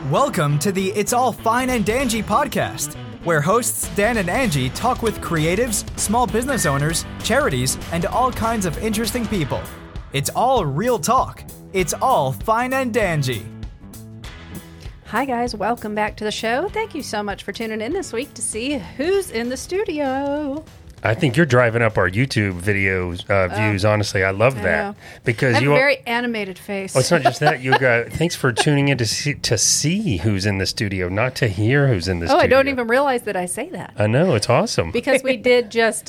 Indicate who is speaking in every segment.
Speaker 1: Welcome to the It's All Fine and Dangy podcast, where hosts Dan and Angie talk with creatives, small business owners, charities, and all kinds of interesting people. It's all real talk. It's all fine and dangy.
Speaker 2: Hi guys, welcome back to the show. Thank you so much for tuning in this week to see who's in the studio.
Speaker 3: I think you're driving up our YouTube videos views. Honestly, I love that because
Speaker 2: I have
Speaker 3: you
Speaker 2: a very animated face.
Speaker 3: Oh, it's not just that. You got. Thanks for tuning in to see who's in the studio, not to hear who's in the studio.
Speaker 2: I don't even realize that I say that.
Speaker 3: I know, it's awesome
Speaker 2: Because we did just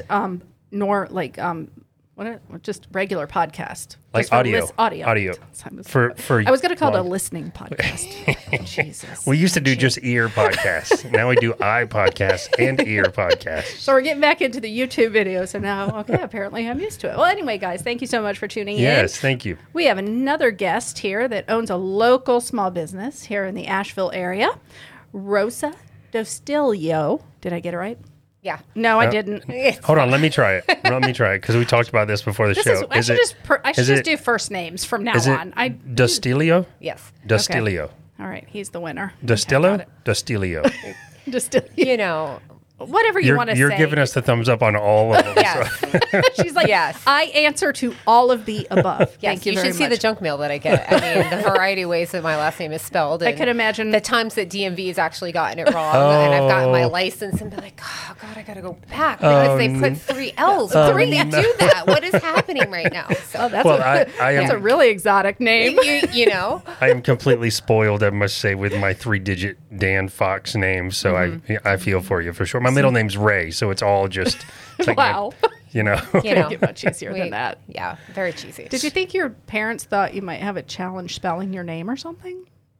Speaker 2: just regular podcast.
Speaker 3: like
Speaker 2: Just for
Speaker 3: audio.
Speaker 2: audio.
Speaker 3: For
Speaker 2: I was going to call it a listening podcast. Jesus.
Speaker 3: We used to do just ear podcasts. Now we do eye podcasts and ear podcasts.
Speaker 2: So we're getting back into the YouTube video. So now, apparently I'm used to it. Well, anyway, guys, thank you so much for tuning in.
Speaker 3: Yes, thank you.
Speaker 2: We have another guest here that owns a local small business here in the Asheville area, Rosa Dostilio. Did I get it right?
Speaker 4: Yeah.
Speaker 2: No, I didn't.
Speaker 3: Hold on, let me try it because we talked about this before the show.
Speaker 2: I should just do first names from now on.
Speaker 3: Dostilio?
Speaker 4: Yes.
Speaker 3: Dostilio.
Speaker 2: All right, he's the winner.
Speaker 3: Dostillo? Dostilio.
Speaker 2: Dostilio.
Speaker 4: You know.
Speaker 2: Whatever you want to say.
Speaker 3: You're giving us the thumbs up on all of them.
Speaker 4: Yes.
Speaker 2: She's like,
Speaker 4: Yes.
Speaker 2: I answer to all of the above.
Speaker 4: Yes,
Speaker 2: Thank you very
Speaker 4: should see
Speaker 2: much.
Speaker 4: the junk mail that I get. I mean, the variety of ways that my last name is spelled.
Speaker 2: I could imagine.
Speaker 4: the times that DMV has actually gotten it wrong, and I've gotten my license and been like, oh, God, I got to go back because they put 3 L's. Three do that. What is happening right now? So
Speaker 2: That's a really exotic name.
Speaker 4: you know.
Speaker 3: I am completely spoiled, I must say, with my 3-digit Dan Fox name. So I feel for you for sure. My middle name's Ray, so it's all just it's like
Speaker 2: Wow.
Speaker 4: You know.
Speaker 2: Get much easier than that.
Speaker 4: Yeah, very cheesy.
Speaker 2: Did you think your parents thought you might have a challenge spelling your name or something?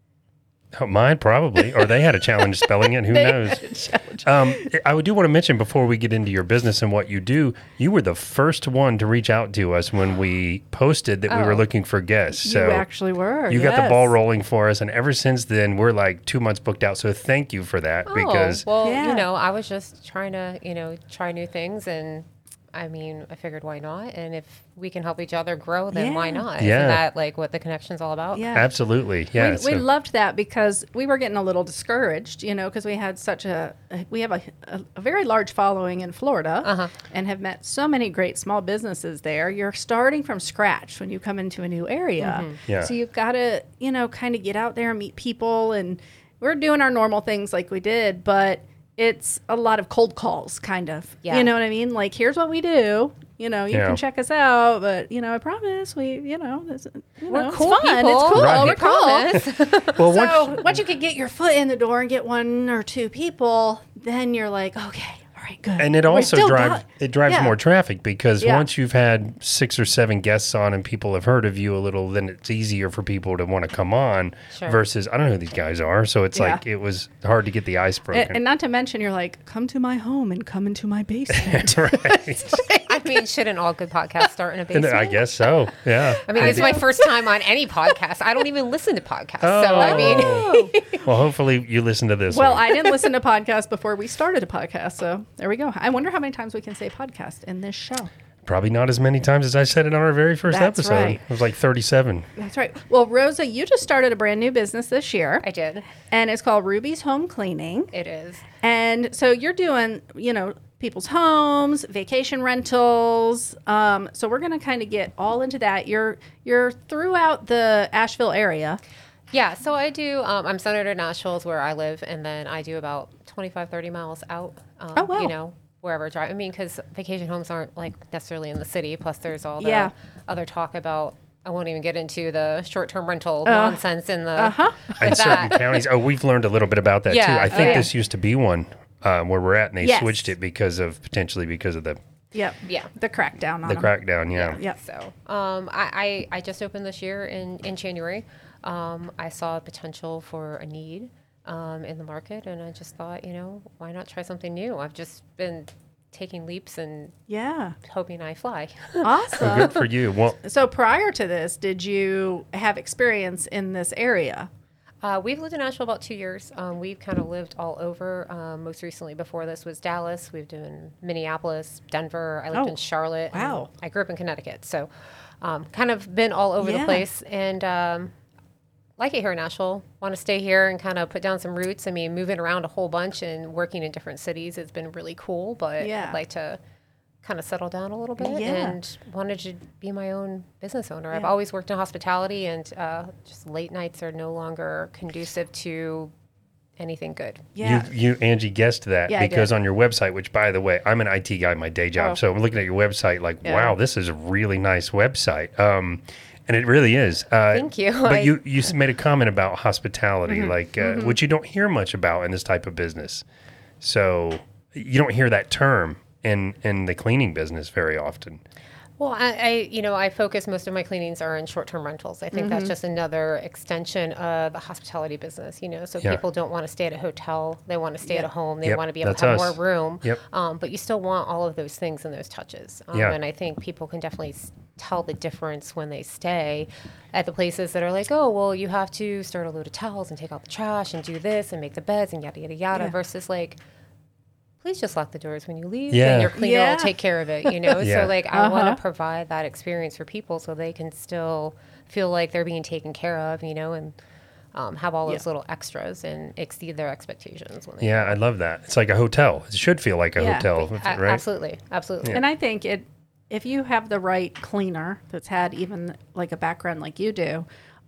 Speaker 3: Oh, mine probably, or they had a challenge spelling it. Who knows? I do want to mention before we get into your business and what you do, you were the first one to reach out to us when we posted that we were looking for guests. So
Speaker 2: you actually were.
Speaker 3: You got the ball rolling for us, and ever since then, we're like 2 months booked out. So thank you for that because
Speaker 4: I was just trying to try new things, and I mean, I figured why not? And if we can help each other grow, then why not?
Speaker 3: Yeah.
Speaker 4: Isn't that like what the connection's all about?
Speaker 2: Yeah.
Speaker 3: Absolutely. Yeah.
Speaker 2: We loved that because we were getting a little discouraged, because we had we have a very large following in Florida and have met so many great small businesses there. You're starting from scratch when you come into a new area.
Speaker 3: Yeah.
Speaker 2: So you've got to, kind of get out there and meet people, and we're doing our normal things like we did, but it's a lot of cold calls, kind of.
Speaker 4: Yeah.
Speaker 2: You know what I mean? Like, here's what we do. You can check us out, but I promise
Speaker 4: we're
Speaker 2: it's
Speaker 4: cool
Speaker 2: fun.
Speaker 4: people.
Speaker 2: It's cool.
Speaker 3: Right.
Speaker 2: We're cool.
Speaker 3: Well,
Speaker 2: So once you can get your foot in the door and get 1 or 2 people, then you're like, okay, all right, good.
Speaker 3: and it
Speaker 2: We
Speaker 3: also
Speaker 2: still
Speaker 3: drives
Speaker 2: got-
Speaker 3: more traffic because
Speaker 2: Yeah.
Speaker 3: once you've had 6 or 7 guests on and people have heard of you a little, then it's easier for people to want to come on
Speaker 4: Sure.
Speaker 3: versus I don't know who these guys are. So it's like it was hard to get the ice broken.
Speaker 2: And not to mention, you're like, come to my home and come into my basement.
Speaker 3: Right.
Speaker 4: I mean, shouldn't all good podcasts start in a basement?
Speaker 3: I guess so. Yeah.
Speaker 4: I mean, it's my first time on any podcast. I don't even listen to podcasts. So, I mean,
Speaker 3: Well, hopefully you listen to this
Speaker 2: Well,
Speaker 3: one.
Speaker 2: I didn't listen to podcasts before we started a podcast, so there we go. I wonder how many times we can say podcast in this show.
Speaker 3: Probably not as many times as I said it on our very first
Speaker 2: That's
Speaker 3: episode.
Speaker 2: right.
Speaker 3: It was like 37.
Speaker 2: That's right. Well, Rosa, you just started a brand new business this year.
Speaker 4: I did.
Speaker 2: And it's called Ruby's Home Cleaning.
Speaker 4: It is.
Speaker 2: And so you're doing, people's homes, vacation rentals. So we're going to kind of get all into that. You're throughout the Asheville area.
Speaker 4: Yeah, so I do, I'm centered in Nashville is where I live, and then I do about 25, 30 miles out,
Speaker 2: wow.
Speaker 4: Wherever I drive. I mean, because vacation homes aren't like necessarily in the city, plus there's all the other talk about, I won't even get into the short-term rental nonsense in the
Speaker 3: In certain counties. Oh, we've learned a little bit about that too.
Speaker 4: Yeah.
Speaker 3: I think this used to be one where we're at, and they
Speaker 2: Yes.
Speaker 3: switched it because of the
Speaker 2: Yep.
Speaker 4: Yeah.
Speaker 2: The crackdown on
Speaker 3: the
Speaker 2: them.
Speaker 3: crackdown. Yeah.
Speaker 2: Yep.
Speaker 4: So I just opened this year in January. I saw potential for a need in the market, and I just thought, why not try something new? I've just been taking leaps and hoping I fly.
Speaker 2: Awesome.
Speaker 3: Good for you. Well,
Speaker 2: So prior to this, did you have experience in this area?
Speaker 4: We've lived in Nashville about 2 years. We've kind of lived all over. Most recently before this was Dallas. We've done Minneapolis, Denver. I lived in Charlotte.
Speaker 2: Wow.
Speaker 4: I grew up in Connecticut. So kind of been all over the place. And like it here in Nashville. Want to stay here and kind of put down some roots. I mean, moving around a whole bunch and working in different cities has been really cool, but
Speaker 2: Yeah.
Speaker 4: I'd like to kind of settle down a little bit
Speaker 2: Yeah.
Speaker 4: and wanted to be my own business owner. I've
Speaker 2: Yeah.
Speaker 4: always worked in hospitality, and just late nights are no longer conducive to anything good.
Speaker 2: Yeah.
Speaker 3: You Angie, guessed that
Speaker 2: Yeah, I
Speaker 3: because
Speaker 2: did.
Speaker 3: on your website, which by the way, I'm an IT guy, my day job.
Speaker 2: Oh.
Speaker 3: So I'm looking at your website like,
Speaker 2: Yeah.
Speaker 3: wow, this is a really nice website. And it really is.
Speaker 4: Thank you.
Speaker 3: But you made a comment about hospitality, like which you don't hear much about in this type of business. So you don't hear that term in the cleaning business very often.
Speaker 4: Well, I focus, most of my cleanings are in short-term rentals. I think that's just another extension of the hospitality business, so
Speaker 3: Yeah.
Speaker 4: people don't want to stay at a hotel. They want to stay at a home. They
Speaker 3: Yep,
Speaker 4: want to be able
Speaker 3: that's
Speaker 4: to have
Speaker 3: us.
Speaker 4: more room.
Speaker 3: Yep.
Speaker 4: But you still want all of those things and those touches.
Speaker 3: Yeah.
Speaker 4: And I think people can definitely tell the difference when they stay at the places that are like, oh, well, you have to start a load of towels and take out the trash and do this and make the beds and yada, yada, yada,
Speaker 2: Yeah.
Speaker 4: versus like, please just lock the doors when you leave,
Speaker 3: Yeah.
Speaker 4: and your cleaner
Speaker 2: Yeah.
Speaker 4: will take care of it,
Speaker 3: Yeah.
Speaker 4: So, like, I want to provide that experience for people so they can still feel like they're being taken care of, and have all those little extras and exceed their expectations when they
Speaker 3: Yeah, I love that. It's like a hotel. It should feel like a
Speaker 2: Yeah.
Speaker 3: hotel, right?
Speaker 4: Absolutely.
Speaker 2: And I think if you have the right cleaner that's had even like a background like you do,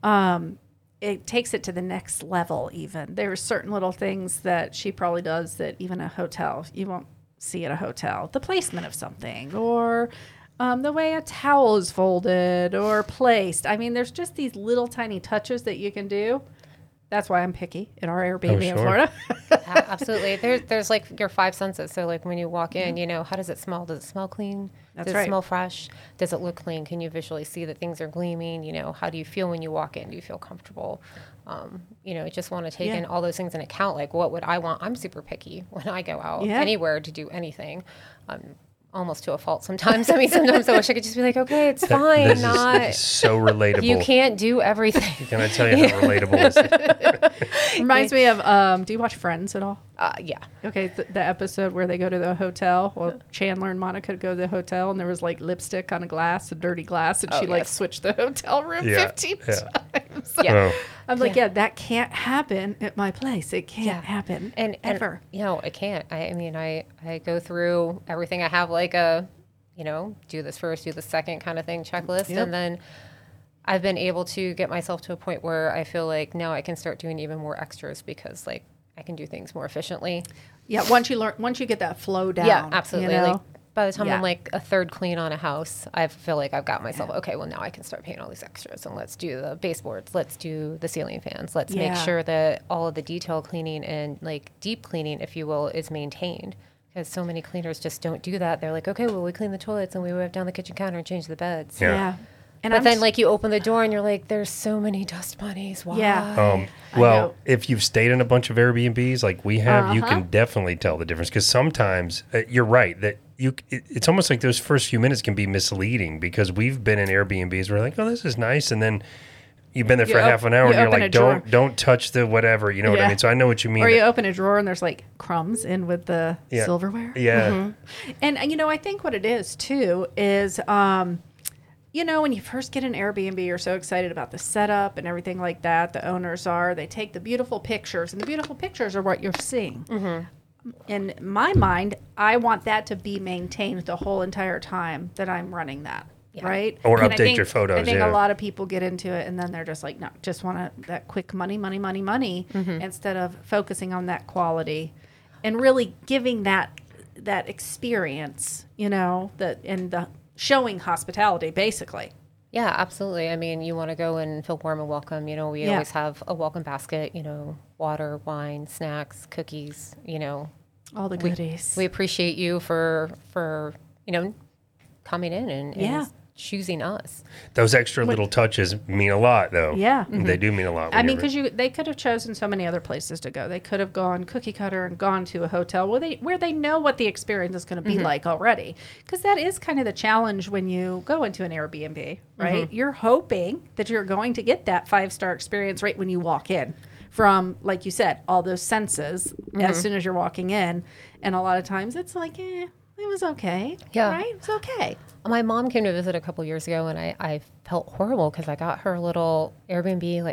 Speaker 2: it takes it to the next level even. There are certain little things that she probably does that even a hotel, you won't see at a hotel. The placement of something or the way a towel is folded or placed. I mean, there's just these little tiny touches that you can do. That's why I'm picky in our Airbnb in
Speaker 3: sure.
Speaker 2: Florida.
Speaker 4: Absolutely. There's like your five senses. So like when you walk in, how does it smell? Does it smell clean?
Speaker 2: That's
Speaker 4: does
Speaker 2: right.
Speaker 4: it smell fresh? Does it look clean? Can you visually see that things are gleaming? How do you feel when you walk in? Do you feel comfortable? I just want to take in all those things in account. Like what would I want? I'm super picky when I go out anywhere to do anything. Almost to a fault sometimes. I mean, sometimes I wish I could just be like, okay, it's fine.
Speaker 3: This
Speaker 4: Not
Speaker 3: is so relatable.
Speaker 4: you can't do everything.
Speaker 3: Can I tell you how relatable this is?
Speaker 2: Reminds me of, do you watch Friends at all?
Speaker 4: Yeah.
Speaker 2: Okay, the episode where they go to the hotel. Well, Chandler and Monica go to the hotel, and there was like lipstick on a glass, a dirty glass, and she like
Speaker 4: yes.
Speaker 2: switched the hotel room
Speaker 3: Yeah,
Speaker 2: 15
Speaker 3: yeah.
Speaker 2: times.
Speaker 4: Yeah.
Speaker 3: Oh,
Speaker 2: I'm like, yeah, that can't happen at my place. It can't happen ever.
Speaker 4: It can't. I mean, I go through everything. I have like a, do this first, do the second kind of thing checklist.
Speaker 2: Yep.
Speaker 4: And then I've been able to get myself to a point where I feel like now I can start doing even more extras because like I can do things more efficiently.
Speaker 2: Yeah, once you get that flow down.
Speaker 4: Yeah, absolutely.
Speaker 2: You know?
Speaker 4: Like by the time
Speaker 2: Yeah.
Speaker 4: I'm like a third clean on a house, I feel like I've got myself, okay, well now I can start paying all these extras and let's do the baseboards, let's do the ceiling fans, let's make
Speaker 2: Yeah.
Speaker 4: sure that all of the detail cleaning and like deep cleaning, if you will, is maintained. Because so many cleaners just don't do that. They're like, okay, well we clean the toilets and we wipe down the kitchen counter and change the beds.
Speaker 3: Yeah.
Speaker 2: Yeah. And
Speaker 4: But
Speaker 2: I'm
Speaker 4: then
Speaker 2: s-
Speaker 4: like you open the door and you're like, there's so many dust bunnies. Why?
Speaker 2: Yeah.
Speaker 3: Well,
Speaker 2: know.
Speaker 3: if you've stayed in a bunch of Airbnbs like we have, you can definitely tell the difference because sometimes you're right that it's almost like those first few minutes can be misleading because we've been in Airbnbs where we're like, oh, this is nice, and then you've been there for
Speaker 2: You
Speaker 3: half an hour
Speaker 2: you
Speaker 3: and you're
Speaker 2: open a
Speaker 3: like,
Speaker 2: drawer.
Speaker 3: don't touch the whatever, you know what I
Speaker 2: Yeah.
Speaker 3: mean? So I know what you mean.
Speaker 2: or you open a drawer and there's like crumbs in with the
Speaker 3: Yeah.
Speaker 2: silverware.
Speaker 3: Yeah.
Speaker 2: And I think what it is too is, when you first get an Airbnb, you're so excited about the setup and everything like that. The owners they take the beautiful pictures, and the beautiful pictures are what you're seeing. In my mind, I want that to be maintained the whole entire time that I'm running that. Right?
Speaker 3: Or
Speaker 2: And I
Speaker 3: update
Speaker 2: think-
Speaker 3: your photos,
Speaker 2: I think
Speaker 3: yeah.
Speaker 2: a lot of people get into it and then they're just like, no, just want that quick money, instead of focusing on that quality and really giving that experience, that and the showing hospitality basically.
Speaker 4: Yeah, absolutely. I mean, you want to go and feel warm and welcome. We
Speaker 2: Yeah.
Speaker 4: always have a welcome basket, water, wine, snacks, cookies,
Speaker 2: All the goodies.
Speaker 4: We appreciate you for coming in and
Speaker 2: Yeah.
Speaker 4: choosing us.
Speaker 3: Those extra little touches mean a lot, though.
Speaker 2: Yeah.
Speaker 3: They do mean a lot.
Speaker 2: I
Speaker 3: when
Speaker 2: mean,
Speaker 3: you're-
Speaker 2: because they could have chosen so many other places to go. They could have gone cookie cutter and gone to a hotel where they know what the experience is going to be like already. Because that is kind of the challenge when you go into an Airbnb, right? You're hoping that you're going to get that 5-star experience right when you walk in. From, like you said, all those senses as soon as you're walking in. And a lot of times it's like, it was okay.
Speaker 4: Yeah.
Speaker 2: Right? It was okay.
Speaker 4: My mom came to visit a couple years ago, and I felt horrible because I got her a little Airbnb like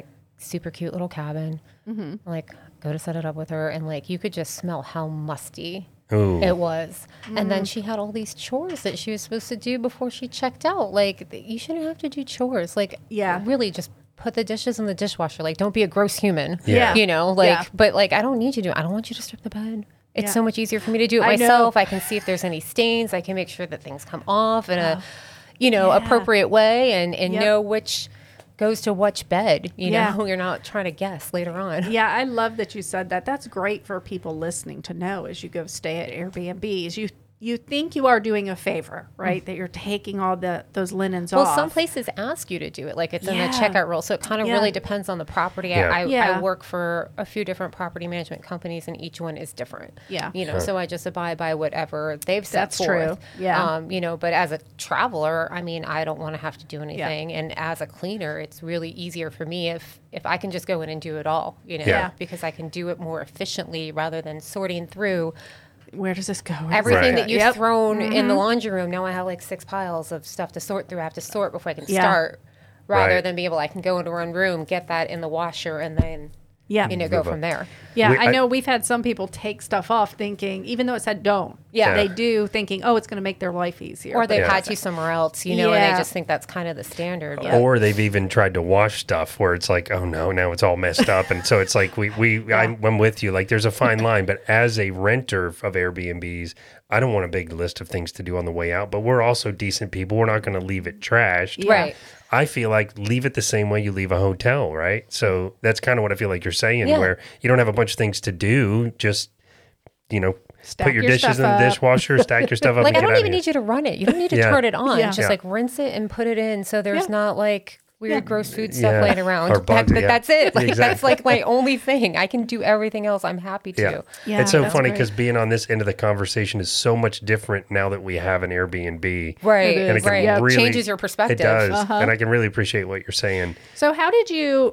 Speaker 4: super cute little cabin. Like, go to set it up with her, and like you could just smell how musty
Speaker 3: Ooh.
Speaker 4: it was. And then she had all these chores that she was supposed to do before she checked out. Like, you shouldn't have to do chores. Like,
Speaker 2: Yeah.
Speaker 4: really just put the dishes in the dishwasher. Like, don't be a gross human.
Speaker 3: Yeah.
Speaker 4: You know, like,
Speaker 2: Yeah.
Speaker 4: but like, I don't need you to. I don't want you to strip the bed. It's
Speaker 2: Yeah.
Speaker 4: so much easier for me to do it
Speaker 2: I know.
Speaker 4: myself. I can see if there's any stains. I can make sure that things come off in a,
Speaker 2: Yeah.
Speaker 4: appropriate way, and
Speaker 2: Yep.
Speaker 4: know which goes to which bed. You
Speaker 2: Yeah.
Speaker 4: know, you're not trying to guess later on.
Speaker 2: Yeah, I love that you said that. That's great for people listening to know as you go stay at Airbnbs. You think you are doing a favor, right? That you're taking all those linens
Speaker 4: Well,
Speaker 2: off.
Speaker 4: some places ask you to do it, like it's in
Speaker 2: Yeah.
Speaker 4: the checkout rule. So it kind of
Speaker 2: Yeah.
Speaker 4: really depends on the property.
Speaker 3: Yeah.
Speaker 4: I work for a few different property management companies, and each one is different.
Speaker 2: Yeah.
Speaker 4: You know, so I just abide by whatever they've set
Speaker 2: That's
Speaker 4: forth.
Speaker 2: true. Yeah.
Speaker 4: You know, but as a traveler, I mean, I don't want to have to do anything. And as a cleaner, it's really easier for me if I can just go in and do it all, you know,
Speaker 3: Yeah.
Speaker 4: because I can do it more efficiently rather than sorting through
Speaker 2: Where does this go? Where does
Speaker 4: everything
Speaker 3: Right.
Speaker 4: that you've
Speaker 2: Yep.
Speaker 4: thrown in the laundry room. Now I have like 6 piles of stuff to sort through. I have to sort before I can
Speaker 2: Yeah.
Speaker 4: start, rather
Speaker 3: Right.
Speaker 4: than be able, I can go into one room, get that in the washer, and then
Speaker 2: Yeah.
Speaker 4: go from there.
Speaker 2: Yeah,
Speaker 3: We-
Speaker 2: I know we've had some people take stuff off thinking, even though it said don't.
Speaker 4: Yeah.
Speaker 2: They do thinking, oh, it's going to make their life easier.
Speaker 4: Or they've
Speaker 3: Yeah.
Speaker 4: had to somewhere else, you know, and
Speaker 2: Yeah.
Speaker 4: they just think that's kind of the standard.
Speaker 2: Yeah.
Speaker 3: Or they've even tried to wash stuff where it's like, oh no, now it's all messed up. And so it's like, I'm with you. Like there's a fine line, but as a renter of Airbnbs, I don't want a big list of things to do on the way out, but we're also decent people. We're not going to leave it trashed.
Speaker 2: Yeah.
Speaker 4: Right.
Speaker 3: I feel like leave it the same way you leave a hotel, right? So that's kind of what I feel like you're saying,
Speaker 4: Yeah.
Speaker 3: where you don't have a bunch of things to do. Just,
Speaker 2: Stack
Speaker 3: put your
Speaker 2: your
Speaker 3: dishes
Speaker 2: stuff
Speaker 3: in the
Speaker 2: up.
Speaker 3: dishwasher, stack your stuff up,
Speaker 4: Like,
Speaker 3: and
Speaker 4: I
Speaker 3: get
Speaker 4: don't
Speaker 3: out
Speaker 4: even
Speaker 3: of here.
Speaker 4: need you to run it. You don't need to
Speaker 3: Yeah.
Speaker 4: turn it on.
Speaker 2: Yeah.
Speaker 4: Just
Speaker 3: Yeah.
Speaker 4: like rinse it and put it in, so there's
Speaker 2: Yeah.
Speaker 4: not like weird gross food stuff
Speaker 3: Yeah.
Speaker 4: laying around.
Speaker 3: Or bugs, yeah.
Speaker 4: That's it. Like that's
Speaker 3: Exactly.
Speaker 4: like my only thing. I can do everything else. I'm happy to.
Speaker 3: Yeah.
Speaker 2: Yeah,
Speaker 3: It's so
Speaker 2: that's
Speaker 3: funny
Speaker 2: great.
Speaker 3: because being on this end of the conversation is so much different now that we have an Airbnb.
Speaker 4: Right.
Speaker 2: It is.
Speaker 3: can
Speaker 4: Right.
Speaker 2: Yeah.
Speaker 3: really-
Speaker 4: Changes your perspective.
Speaker 3: It does.
Speaker 2: Uh-huh.
Speaker 3: And I can really appreciate what you're saying.
Speaker 2: So how did you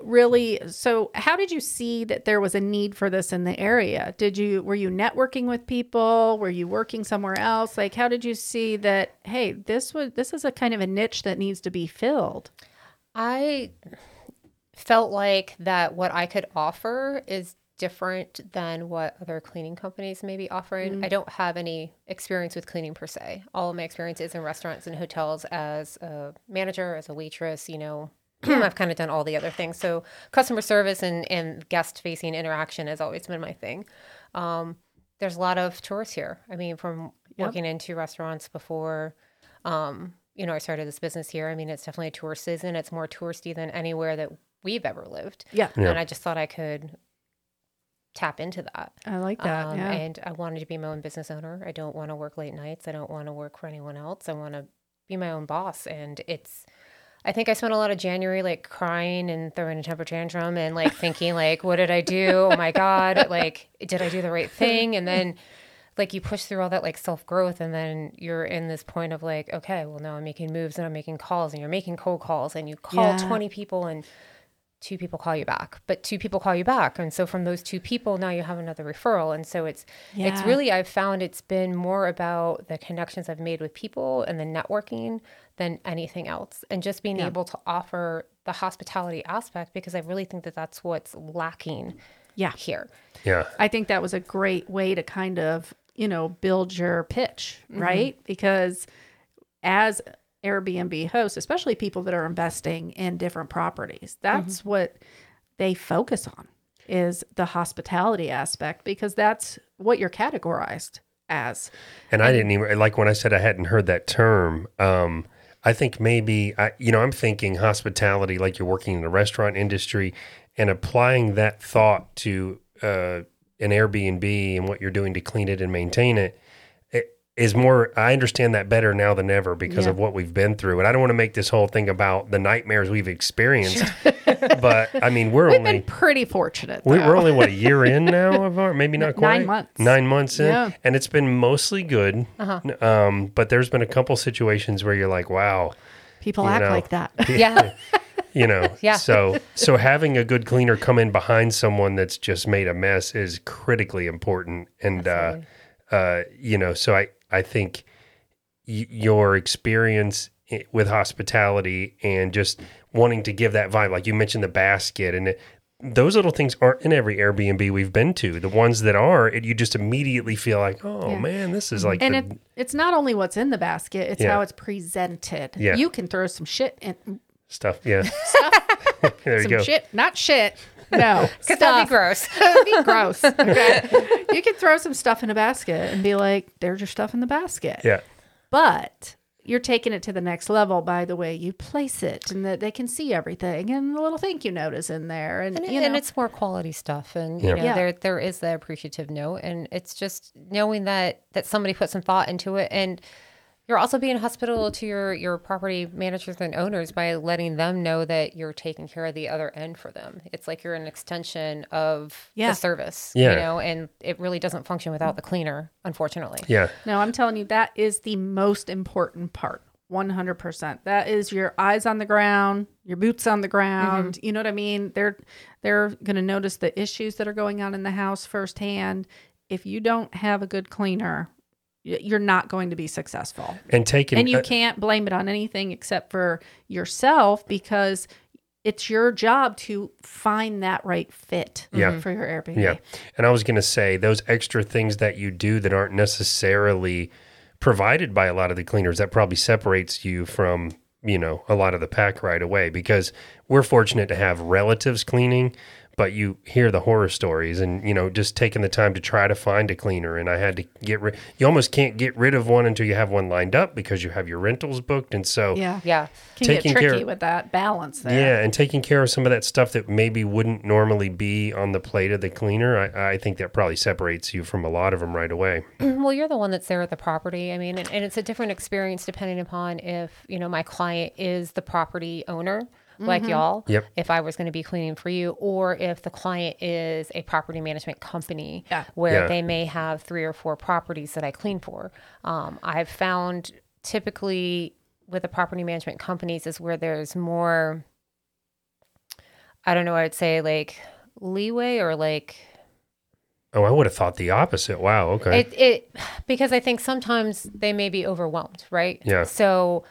Speaker 2: see that there was a need for this in the area? Were you networking with people? Were you working somewhere else? Like, how did you see that, hey, this is a kind of a niche that needs to be filled?
Speaker 4: I felt like that what I could offer is different than what other cleaning companies may be offering. I don't have any experience with cleaning per se. All of my experience is in restaurants and hotels as a manager, as a waitress, you know. I've kind of done all the other things. So customer service and guest-facing interaction has always been my thing. There's a lot of tourists here. I mean, from working in 2 restaurants before, I started this business here. I mean, it's definitely a tourist season. It's more touristy than anywhere that we've ever lived.
Speaker 2: Yeah.
Speaker 4: And I just thought I could tap into that.
Speaker 2: I like that. Yeah.
Speaker 4: And I wanted to be my own business owner. I don't want to work late nights. I don't want to work for anyone else. I want to be my own boss. And I think I spent a lot of January like crying and throwing a temper tantrum and like thinking like, what did I do? Oh my God. Like, did I do the right thing? And then like you push through all that like self-growth, and then you're in this point of like, okay, well now I'm making moves and I'm making calls, and you're making cold calls, and you call 20 people and 2 people call you back, but 2 people call you back. And so from those 2 people, now you have another referral. And so it's really, I've found it's been more about the connections I've made with people and the networking than anything else. And just being able to offer the hospitality aspect, because I really think that that's what's lacking here.
Speaker 3: Yeah.
Speaker 2: I think that was a great way to kind of, build your pitch, right? Because as Airbnb hosts, especially people that are investing in different properties, that's what they focus on, is the hospitality aspect, because that's what you're categorized as.
Speaker 3: And I didn't even, like when I said I hadn't heard that term, I think maybe, I'm thinking hospitality, like you're working in the restaurant industry, and applying that thought to an Airbnb and what you're doing to clean it and maintain it is more, I understand that better now than ever because of what we've been through. And I don't want to make this whole thing about the nightmares we've experienced, but I mean,
Speaker 2: We've been pretty fortunate.
Speaker 3: we're only, what, a year in now of our, maybe not quite?
Speaker 2: 9 months.
Speaker 3: 9 months in.
Speaker 2: Yeah.
Speaker 3: And it's been mostly good. But there's been a couple situations where you're like, wow.
Speaker 2: People act
Speaker 3: know.
Speaker 2: like that.
Speaker 4: Yeah. Yeah.
Speaker 3: So having a good cleaner come in behind someone that's just made a mess is critically important. And, so I think your experience with hospitality and just wanting to give that vibe, like you mentioned the basket, and those little things aren't in every Airbnb we've been to. The ones that are, you just immediately feel like, oh man, this is like.
Speaker 2: And it's not only what's in the basket; it's how it's presented.
Speaker 3: Yeah.
Speaker 2: You can throw some shit in
Speaker 3: stuff. Yeah, there you
Speaker 2: some
Speaker 3: go.
Speaker 2: shit, not shit. No,
Speaker 4: Because that'd be gross.
Speaker 2: That'd be gross. Okay, you can throw some stuff in a basket and be like, "There's your stuff in the basket."
Speaker 3: Yeah,
Speaker 2: But you're taking it to the next level by the way you place it, and that they can see everything, and the little thank you note is in there, and
Speaker 4: And it's more quality stuff, and you know there is the appreciative note, and it's just knowing that somebody put some thought into it, and you're also being hospitable to your property managers and owners by letting them know that you're taking care of the other end for them. It's like you're an extension of the service, you know, and it really doesn't function without the cleaner, unfortunately.
Speaker 3: yeah.
Speaker 2: No, I'm telling you, that is the most important part. 100%. That is your eyes on the ground, your boots on the ground. You know what I mean? They're going to notice the issues that are going on in the house firsthand. If you don't have a good cleaner, you're not going to be successful.
Speaker 3: And
Speaker 2: you can't blame it on anything except for yourself, because it's your job to find that right fit for your Airbnb.
Speaker 3: Yeah. And I was going to say, those extra things that you do that aren't necessarily provided by a lot of the cleaners, that probably separates you from, you know, a lot of the pack right away, because we're fortunate to have relatives cleaning, but you hear the horror stories, and, you know, just taking the time to try to find a cleaner. And I had to you almost can't get rid of one until you have one lined up, because you have your rentals booked. And so,
Speaker 2: Yeah. Can
Speaker 3: Taking
Speaker 2: get tricky
Speaker 3: care-
Speaker 2: with that balance there.
Speaker 3: yeah, and taking care of some of that stuff that maybe wouldn't normally be on the plate of the cleaner, I think that probably separates you from a lot of them right away.
Speaker 4: Well, you're the one that's there at the property. I mean, and it's a different experience depending upon if, you know, my client is the property owner, like y'all,
Speaker 3: Yep.
Speaker 4: if I was going to be cleaning for you, or if the client is a property management company where they may have 3 or 4 properties that I clean for. I've found typically with the property management companies is where there's more, I don't know, I'd say like leeway or like...
Speaker 3: Oh, I would have thought the opposite. Wow. Okay.
Speaker 4: It because I think sometimes they may be overwhelmed, right?
Speaker 3: Yeah.
Speaker 4: So,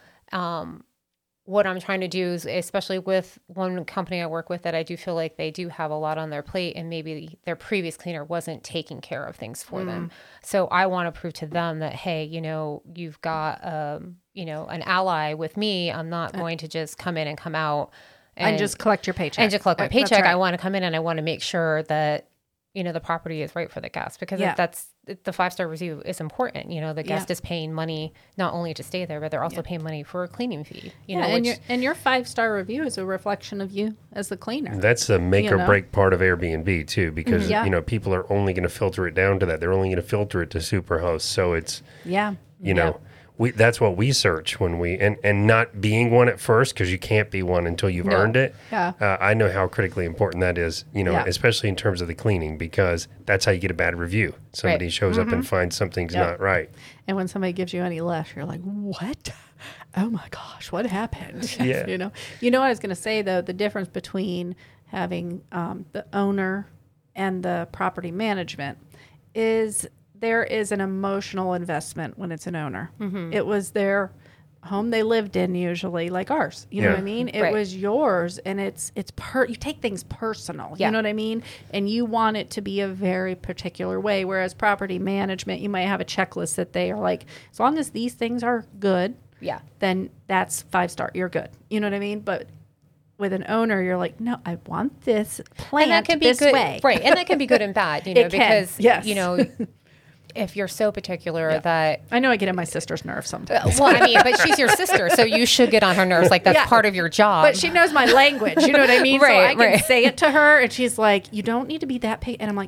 Speaker 4: what I'm trying to do is, especially with one company I work with, that I do feel like they do have a lot on their plate, and maybe their previous cleaner wasn't taking care of things for them. So I want to prove to them that, hey, you know, you've got, you know, an ally with me. I'm not going to just come in and come out
Speaker 2: And just collect your paycheck.
Speaker 4: and just collect my
Speaker 2: That's
Speaker 4: paycheck.
Speaker 2: right.
Speaker 4: I want to come in and I want to make sure that, you know, the property is right for the guest, because that's the 5-star review is important. You know, the guest is paying money not only to stay there, but they're also paying money for a cleaning fee. You know,
Speaker 2: and your 5-star review is a reflection of you as the cleaner.
Speaker 3: That's the make or break part of Airbnb too, because
Speaker 2: Yeah.
Speaker 3: you know, people are only going to filter it down to that. They're only going to filter it to Superhost. So it's, you know, that's what we search when we, and not being one at first, because you can't be one until you've earned it.
Speaker 2: Yeah.
Speaker 3: I know how critically important that is, you know, especially in terms of the cleaning, because that's how you get a bad review. Somebody shows up and finds something's not right.
Speaker 2: And when somebody gives you any less, you're like, what? Oh my gosh, what happened?
Speaker 3: Yeah.
Speaker 2: You know what I was going to say, though, the difference between having the owner and the property management is there is an emotional investment when it's an owner. It was their home they lived in, usually, like ours. You know what I mean? It was yours, and you take things personal. You know what I mean? And you want it to be a very particular way. Whereas property management, you might have a checklist that they are like, as long as these things are good, then that's 5-star. You're good. You know what I mean? But with an owner, you're like, no, I want this plant
Speaker 4: and that can be
Speaker 2: this
Speaker 4: good,
Speaker 2: way.
Speaker 4: right? And that can be good and bad, you know,
Speaker 2: It can,
Speaker 4: because
Speaker 2: yes.
Speaker 4: you know, if you're so particular that.
Speaker 2: I know I get on my sister's nerves sometimes.
Speaker 4: Well, I mean, but she's your sister, so you should get on her nerves. Like that's part of your job.
Speaker 2: But she knows my language. You know what I mean?
Speaker 4: Right,
Speaker 2: so I can
Speaker 4: right.
Speaker 2: say it to her, and she's like, you don't need to be that patient. And I'm like,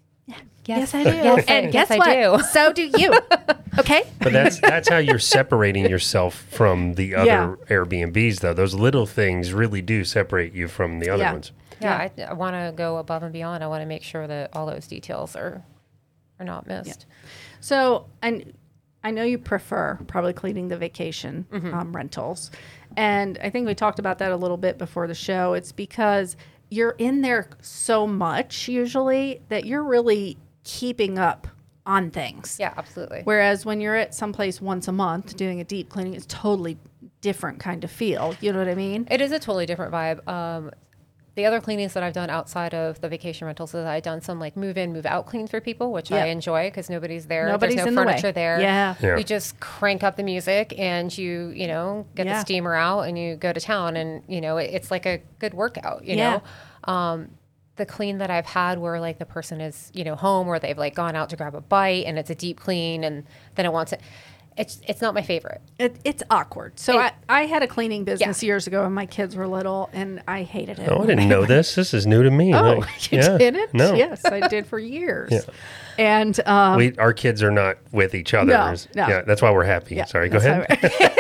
Speaker 2: yes, I do.
Speaker 4: Yes,
Speaker 2: and
Speaker 4: yes,
Speaker 2: guess
Speaker 4: I
Speaker 2: what?
Speaker 4: do.
Speaker 2: So do you. Okay?
Speaker 3: But that's how you're separating yourself from the other Airbnbs, though. Those little things really do separate you from the other ones.
Speaker 4: Yeah, I want to go above and beyond. I want to make sure that all those details are not missed.
Speaker 2: So, and I know you prefer probably cleaning the vacation rentals. And I think we talked about that a little bit before the show. It's because you're in there so much usually that you're really keeping up on things.
Speaker 4: Yeah, absolutely.
Speaker 2: Whereas when you're at someplace once a month doing a deep cleaning, it's totally different kind of feel. You know what I mean?
Speaker 4: It is a totally different vibe. The other cleanings that I've done outside of the vacation rentals is I've done some like move in, move out cleans for people, which I enjoy because nobody's there.
Speaker 2: Nobody's
Speaker 4: There's
Speaker 2: in
Speaker 4: no
Speaker 2: the way.
Speaker 4: furniture there.
Speaker 2: Yeah.
Speaker 4: You just crank up the music and you get the steamer out and you go to town, and it's like a good workout. You know, the clean that I've had where like the person is home or they've like gone out to grab a bite and it's a deep clean and then it wants it. It's not my favorite.
Speaker 2: It's awkward. So I had a cleaning business years ago when my kids were little, and I hated it.
Speaker 3: Oh, I didn't know this. This is new to me.
Speaker 2: Oh,
Speaker 3: Like,
Speaker 2: you didn't?
Speaker 3: No.
Speaker 2: Yes, I did for years.
Speaker 3: Yeah.
Speaker 2: And
Speaker 3: Our kids are not with each other.
Speaker 2: No.
Speaker 3: Yeah, that's why we're happy.
Speaker 2: Yeah,
Speaker 3: Sorry, go
Speaker 2: that's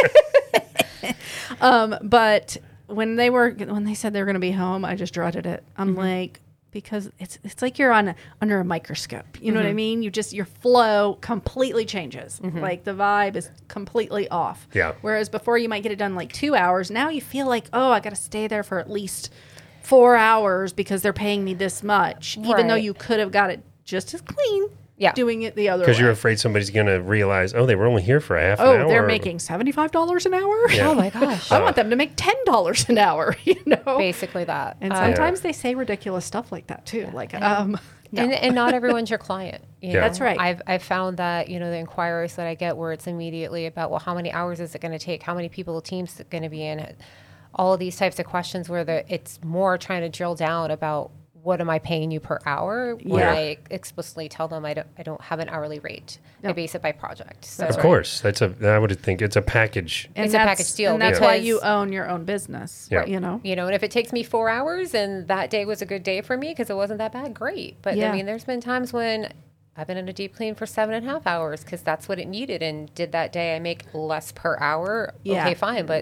Speaker 3: ahead.
Speaker 2: but when they said they were going to be home, I just dreaded it. I'm like, because it's like you're under a microscope. You know what I mean? Your flow completely changes. Like the vibe is completely off.
Speaker 3: Yeah.
Speaker 2: Whereas before you might get it done in like 2 hours. Now you feel like, oh, I got to stay there for at least 4 hours because they're paying me this much, even though
Speaker 4: Right.
Speaker 2: you could have got it just as clean.
Speaker 4: Yeah.
Speaker 2: Doing it the other way.
Speaker 3: Because you're afraid somebody's going to realize, oh, they were only here for a half an hour.
Speaker 2: Oh, they're making $75 an hour?
Speaker 3: Yeah.
Speaker 4: Oh my gosh.
Speaker 2: I want them to make $10 an hour,
Speaker 4: Basically that.
Speaker 2: And sometimes they say ridiculous stuff like that too. Like, no.
Speaker 4: And not everyone's your client. You know?
Speaker 2: That's right.
Speaker 4: I've found that, the inquiries that I get where it's immediately about, well, how many hours is it going to take? How many people the team's going to be in? All of these types of questions where it's more trying to drill down about what am I paying you per hour? When I explicitly tell them I don't have an hourly rate. I base it by project. So
Speaker 3: Of course. I would think it's a package.
Speaker 2: And
Speaker 4: It's a
Speaker 2: that's-
Speaker 4: package deal
Speaker 2: And that's why
Speaker 4: because-
Speaker 2: you own your own business.
Speaker 3: Yeah.
Speaker 2: And
Speaker 4: if it takes me 4 hours and that day was a good day for me because it wasn't that bad, great. But
Speaker 2: Yeah.
Speaker 4: I mean, there's been times when I've been in a deep clean for 7.5 hours because that's what it needed. And did that day I make less per hour?
Speaker 2: Yeah.
Speaker 4: Okay, fine. But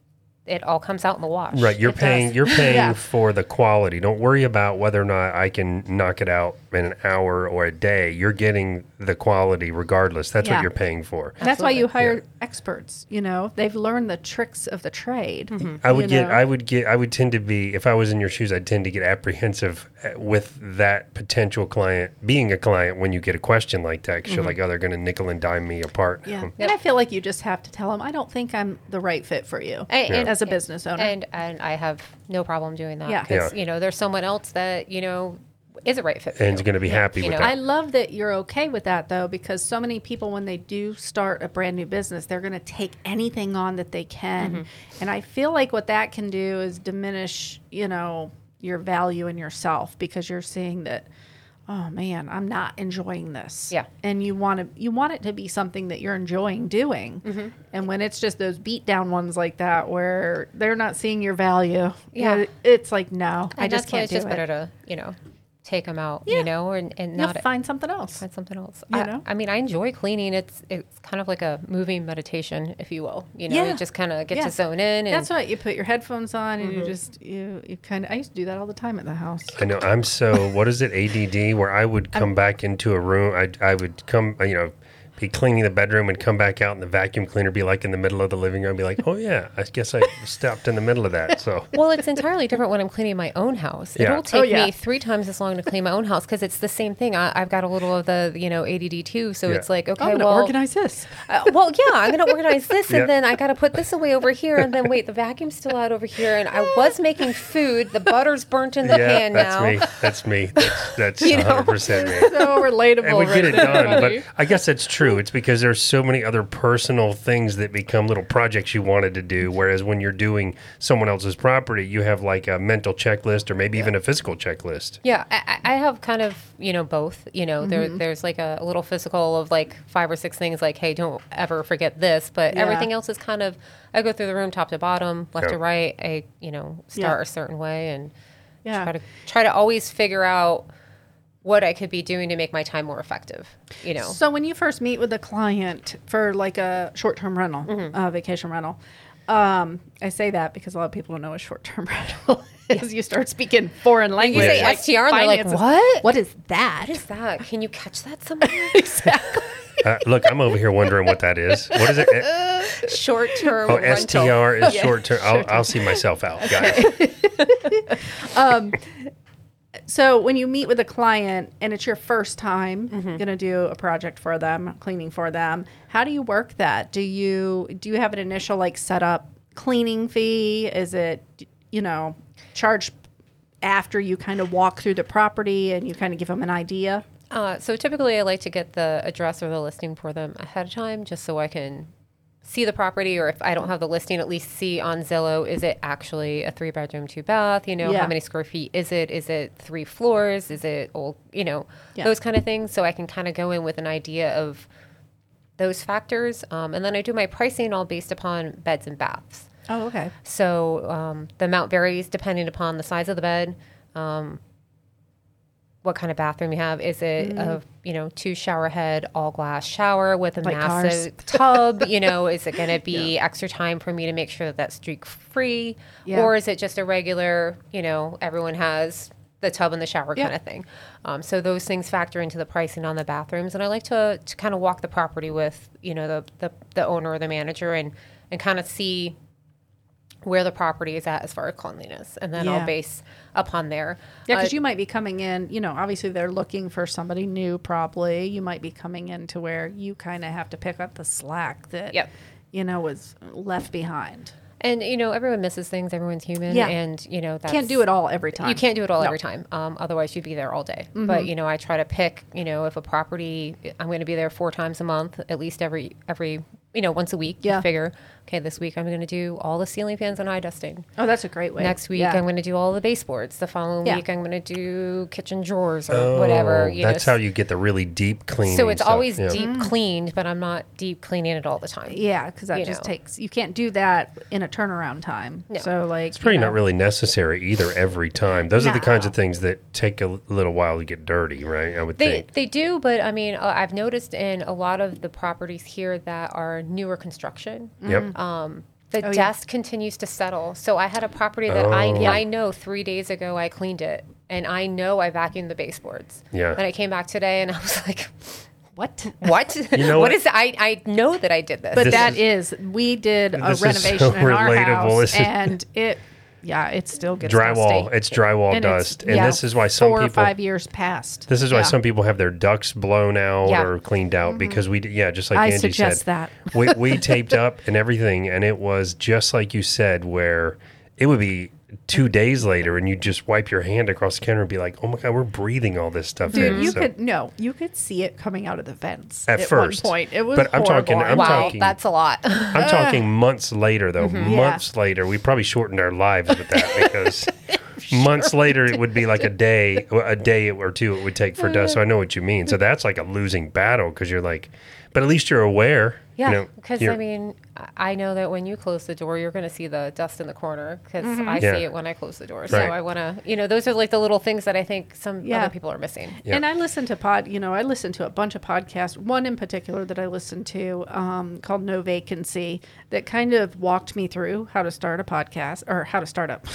Speaker 4: it all comes out in the wash.
Speaker 3: Right, you're
Speaker 2: It
Speaker 3: paying.
Speaker 2: does.
Speaker 3: You're paying
Speaker 2: Yeah.
Speaker 3: for the quality. Don't worry about whether or not I can knock it out in an hour or a day. You're getting the quality regardless. That's
Speaker 2: Yeah.
Speaker 3: what you're paying for.
Speaker 2: that's why you hire experts. They've learned the tricks of the trade.
Speaker 3: I would tend to be, if I was in your shoes, I'd tend to get apprehensive with that potential client being a client when you get a question like that because you're like, oh, they're going to nickel and dime me apart.
Speaker 2: Yeah. And I feel like you just have to tell them, I don't think I'm the right fit for you as a business owner.
Speaker 4: And I have no problem doing that.
Speaker 2: Yeah.
Speaker 4: Because, there's someone else that, is a right fit for
Speaker 3: And
Speaker 4: you.
Speaker 3: is going to be happy with
Speaker 2: I
Speaker 3: that.
Speaker 2: love that you're okay with that, though, because so many people, when they do start a brand new business, they're going to take anything on that they can. And I feel like what that can do is diminish, your value in yourself because you're seeing that, oh man, I'm not enjoying this.
Speaker 4: Yeah.
Speaker 2: And you want it to be something that you're enjoying doing. And when it's just those beat down ones like that where they're not seeing your value, it's like, no,
Speaker 4: And
Speaker 2: I just
Speaker 4: that's why
Speaker 2: can't
Speaker 4: it's
Speaker 2: do
Speaker 4: just
Speaker 2: it.
Speaker 4: better to, take them out, and
Speaker 2: You'll
Speaker 4: not
Speaker 2: find something else.
Speaker 4: find something else.
Speaker 2: You know?
Speaker 4: I mean, I enjoy cleaning. It's kind of like a moving meditation, if you will. You
Speaker 2: Yeah.
Speaker 4: just kind of get
Speaker 2: Yeah.
Speaker 4: to zone in. And
Speaker 2: That's right. You put your headphones on and you kind of, I used to do that all the time at the house.
Speaker 3: I know. I'm so, what is it, ADD, where I would come back into a room. I would come, be cleaning the bedroom and come back out and the vacuum cleaner be like in the middle of the living room and be like, oh yeah, I guess I stopped in the middle of that. So
Speaker 4: well, it's entirely different when I'm cleaning my own house.
Speaker 3: Yeah.
Speaker 4: It'll take
Speaker 2: yeah.
Speaker 4: me 3 times as long to clean my own house because it's the same thing. I've got a little of the, ADD too. So
Speaker 3: Yeah.
Speaker 4: it's like, okay,
Speaker 2: I'm going to
Speaker 4: well,
Speaker 2: organize this.
Speaker 4: I'm going to organize this
Speaker 3: Yeah.
Speaker 4: and then I got to put this away over here. And then wait, the vacuum's still out over here. And I was making food. The butter's burnt in the pan now.
Speaker 3: That's me. That's 100% me.
Speaker 2: So relatable.
Speaker 3: And we get it
Speaker 2: right there,
Speaker 3: done,
Speaker 2: buddy.
Speaker 3: but I guess that's true. It's because there's so many other personal things that become little projects you wanted to do. Whereas when you're doing someone else's property, you have like a mental checklist or maybe even a physical checklist.
Speaker 4: Yeah, I have kind of, both. There's like a little physical of like 5 or 6 things like, hey, don't ever forget this. But
Speaker 2: Yeah.
Speaker 4: everything else is kind of, I go through the room top to bottom, left
Speaker 3: Yeah.
Speaker 4: to right. I, start
Speaker 2: Yeah.
Speaker 4: a certain way and
Speaker 2: Yeah.
Speaker 4: try to always figure out what I could be doing to make my time more effective.
Speaker 2: So when you first meet with a client for like a short-term rental, vacation rental, I say that because a lot of people don't know what short-term rental is. You start speaking foreign language.
Speaker 4: say
Speaker 2: like
Speaker 4: STR and they're like,
Speaker 2: finances.
Speaker 4: what?
Speaker 2: What is that?
Speaker 4: What is that? Can you catch that somewhere?
Speaker 2: Exactly.
Speaker 3: Look, I'm over here wondering what that is. What is it?
Speaker 4: Short-term
Speaker 3: Oh,
Speaker 4: rental.
Speaker 3: STR is short term. I'll see myself out, guys.
Speaker 2: So when you meet with a client and it's your first time going to do a project for them, cleaning for them, how do you work that? Do you have an initial like setup cleaning fee? Is it, charge after you kind of walk through the property and you kind of give them an idea?
Speaker 4: So typically I like to get the address or the listing for them ahead of time just so I can see the property, or if I don't have the listing, at least see on Zillow, is it actually a 3-bedroom, 2-bath? You know, how many square feet is it? Is it 3 floors? Is it old? You know, those kind of things. So I can kind of go in with an idea of those factors. And then I do my pricing all based upon beds and baths.
Speaker 2: Oh, okay.
Speaker 4: So the amount varies depending upon the size of the bed, what kind of bathroom you have. Is it a 2 shower head, all glass shower with a
Speaker 2: Like
Speaker 4: massive tub? You know, is it going to be extra time for me to make sure that that's streak free, or is it just a regular? You know, everyone has the tub and the shower kind of thing. So those things factor into the pricing on the bathrooms, and I like to kind of walk the property with the owner or the manager and kind of see where the property is at as far as cleanliness, and then I'll base upon there.
Speaker 2: Yeah, because you might be coming in, obviously they're looking for somebody new probably. You might be coming in to where you kind of have to pick up the slack that, was left behind.
Speaker 4: And, everyone misses things. Everyone's human.
Speaker 2: Yeah.
Speaker 4: And, that's...
Speaker 2: Can't do it all every time.
Speaker 4: You can't do it all every time. Otherwise, you'd be there all day. Mm-hmm. But, I try to pick, if a property, I'm going to be there 4 times a month, at least every once a week. You figure, okay, this week I'm going to do all the ceiling fans and eye dusting.
Speaker 2: Oh, that's a great way.
Speaker 4: Next week I'm going to do all the baseboards. The following week I'm going to do kitchen drawers or whatever.
Speaker 3: That's how you get the really deep cleaning.
Speaker 4: So it's always deep cleaned, but I'm not deep cleaning it all the time.
Speaker 2: Yeah, because that just takes, you can't do that in a turnaround time. No. So
Speaker 3: it's probably not really necessary either every time. Those are the kinds of things that take a little while to get dirty, right? I would think.
Speaker 4: They do, but I mean, I've noticed in a lot of the properties here that are newer construction.
Speaker 3: Yep.
Speaker 4: The dust continues to settle. So I had a property that I know 3 days ago I cleaned it, and I know I vacuumed the baseboards.
Speaker 3: Yeah.
Speaker 4: And I came back today and I was like,
Speaker 2: what?
Speaker 4: What? What is I know that I did this.
Speaker 2: But we did a renovation in our house, and it still gets
Speaker 3: drywall.
Speaker 2: dusty.
Speaker 3: It's drywall dust, and this is why some
Speaker 2: 4
Speaker 3: people
Speaker 2: 4 or 5 years passed.
Speaker 3: This is why some people have their ducts blown out or cleaned out because just like
Speaker 2: I
Speaker 3: Angie
Speaker 2: suggest
Speaker 3: said,
Speaker 2: that
Speaker 3: we taped up and everything, and it was just like you said, where it would be 2 days later, and you just wipe your hand across the counter and be like, "Oh my God, we're breathing all this stuff."
Speaker 2: Dude, you could see it coming out of the vents
Speaker 3: at first.
Speaker 2: One point. It was
Speaker 3: but
Speaker 2: horrible.
Speaker 3: I'm talking,
Speaker 4: that's a lot.
Speaker 3: I'm talking months later, though. Months later, we probably shortened our lives with that because months later it would be like a day or two it would take for dust. So I know what you mean. So that's like a losing battle because you're like, but at least you're aware.
Speaker 4: Yeah, because I mean, I know that when you close the door, you're going to see the dust in the corner because I see it when I close the door. So I want to, those are like the little things that I think some other people are missing.
Speaker 2: Yeah. And I listen to I listen to a bunch of podcasts. One in particular that I listened to called No Vacancy that kind of walked me through how to start a podcast or how to start up.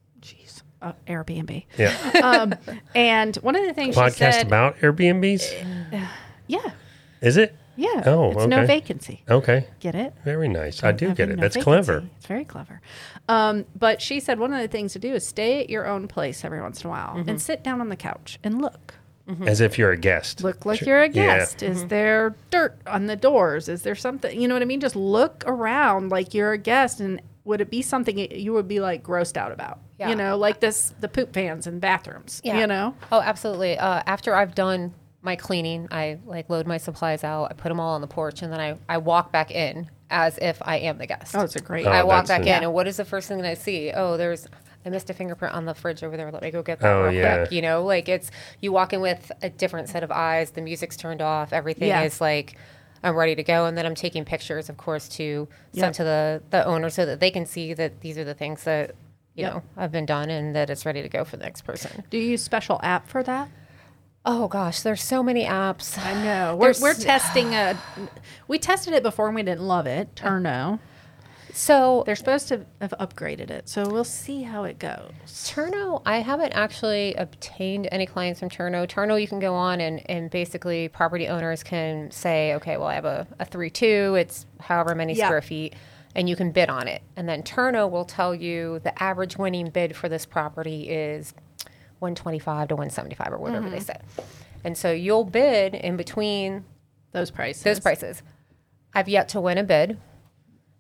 Speaker 2: Airbnb.
Speaker 3: Yeah.
Speaker 2: And one of the things
Speaker 3: podcast
Speaker 2: she said
Speaker 3: about Airbnbs.
Speaker 2: Yeah.
Speaker 3: Is it?
Speaker 2: Yeah.
Speaker 3: Oh,
Speaker 2: it's No Vacancy.
Speaker 3: Okay.
Speaker 2: Get it?
Speaker 3: Very nice. I do get it.
Speaker 2: No
Speaker 3: That's
Speaker 2: vacancy.
Speaker 3: clever.
Speaker 2: It's very clever. But she said one of the things to do is stay at your own place every once in a while and sit down on the couch and look.
Speaker 3: As if you're a guest.
Speaker 2: Look like you're a guest. Is there dirt on the doors? Is there something? You know what I mean? Just look around like you're a guest, and would it be something you would be like grossed out about?
Speaker 4: Yeah.
Speaker 2: Like the poop fans in bathrooms.
Speaker 4: Yeah. Oh, absolutely. After I've done my cleaning, I load my supplies out, I put them all on the porch, and then I walk back in as if I am the guest.
Speaker 2: Oh, it's a great.
Speaker 4: I walk back in, and what is the first thing that I see? Oh, I missed a fingerprint on the fridge over there. Let me go get that real quick. It's you walk in with a different set of eyes. The music's turned off. Everything is like I'm ready to go, and then I'm taking pictures, of course, to send to the owner so that they can see that these are the things that you know have been done and that it's ready to go for the next person.
Speaker 2: Do you use special app for that?
Speaker 4: Oh gosh, there's so many apps.
Speaker 2: I know. We're testing we tested it before and we didn't love it. Turno. So they're supposed to have upgraded it. So we'll see how it goes.
Speaker 4: Turno, I haven't actually obtained any clients from Turno. Turno, you can go on and basically property owners can say, okay, well, I have a 3.2. It's however many square feet, and you can bid on it. And then Turno will tell you the average winning bid for this property is 125 to 175 or whatever they say. And so you'll bid in between
Speaker 2: those prices.
Speaker 4: I've yet to win a bid.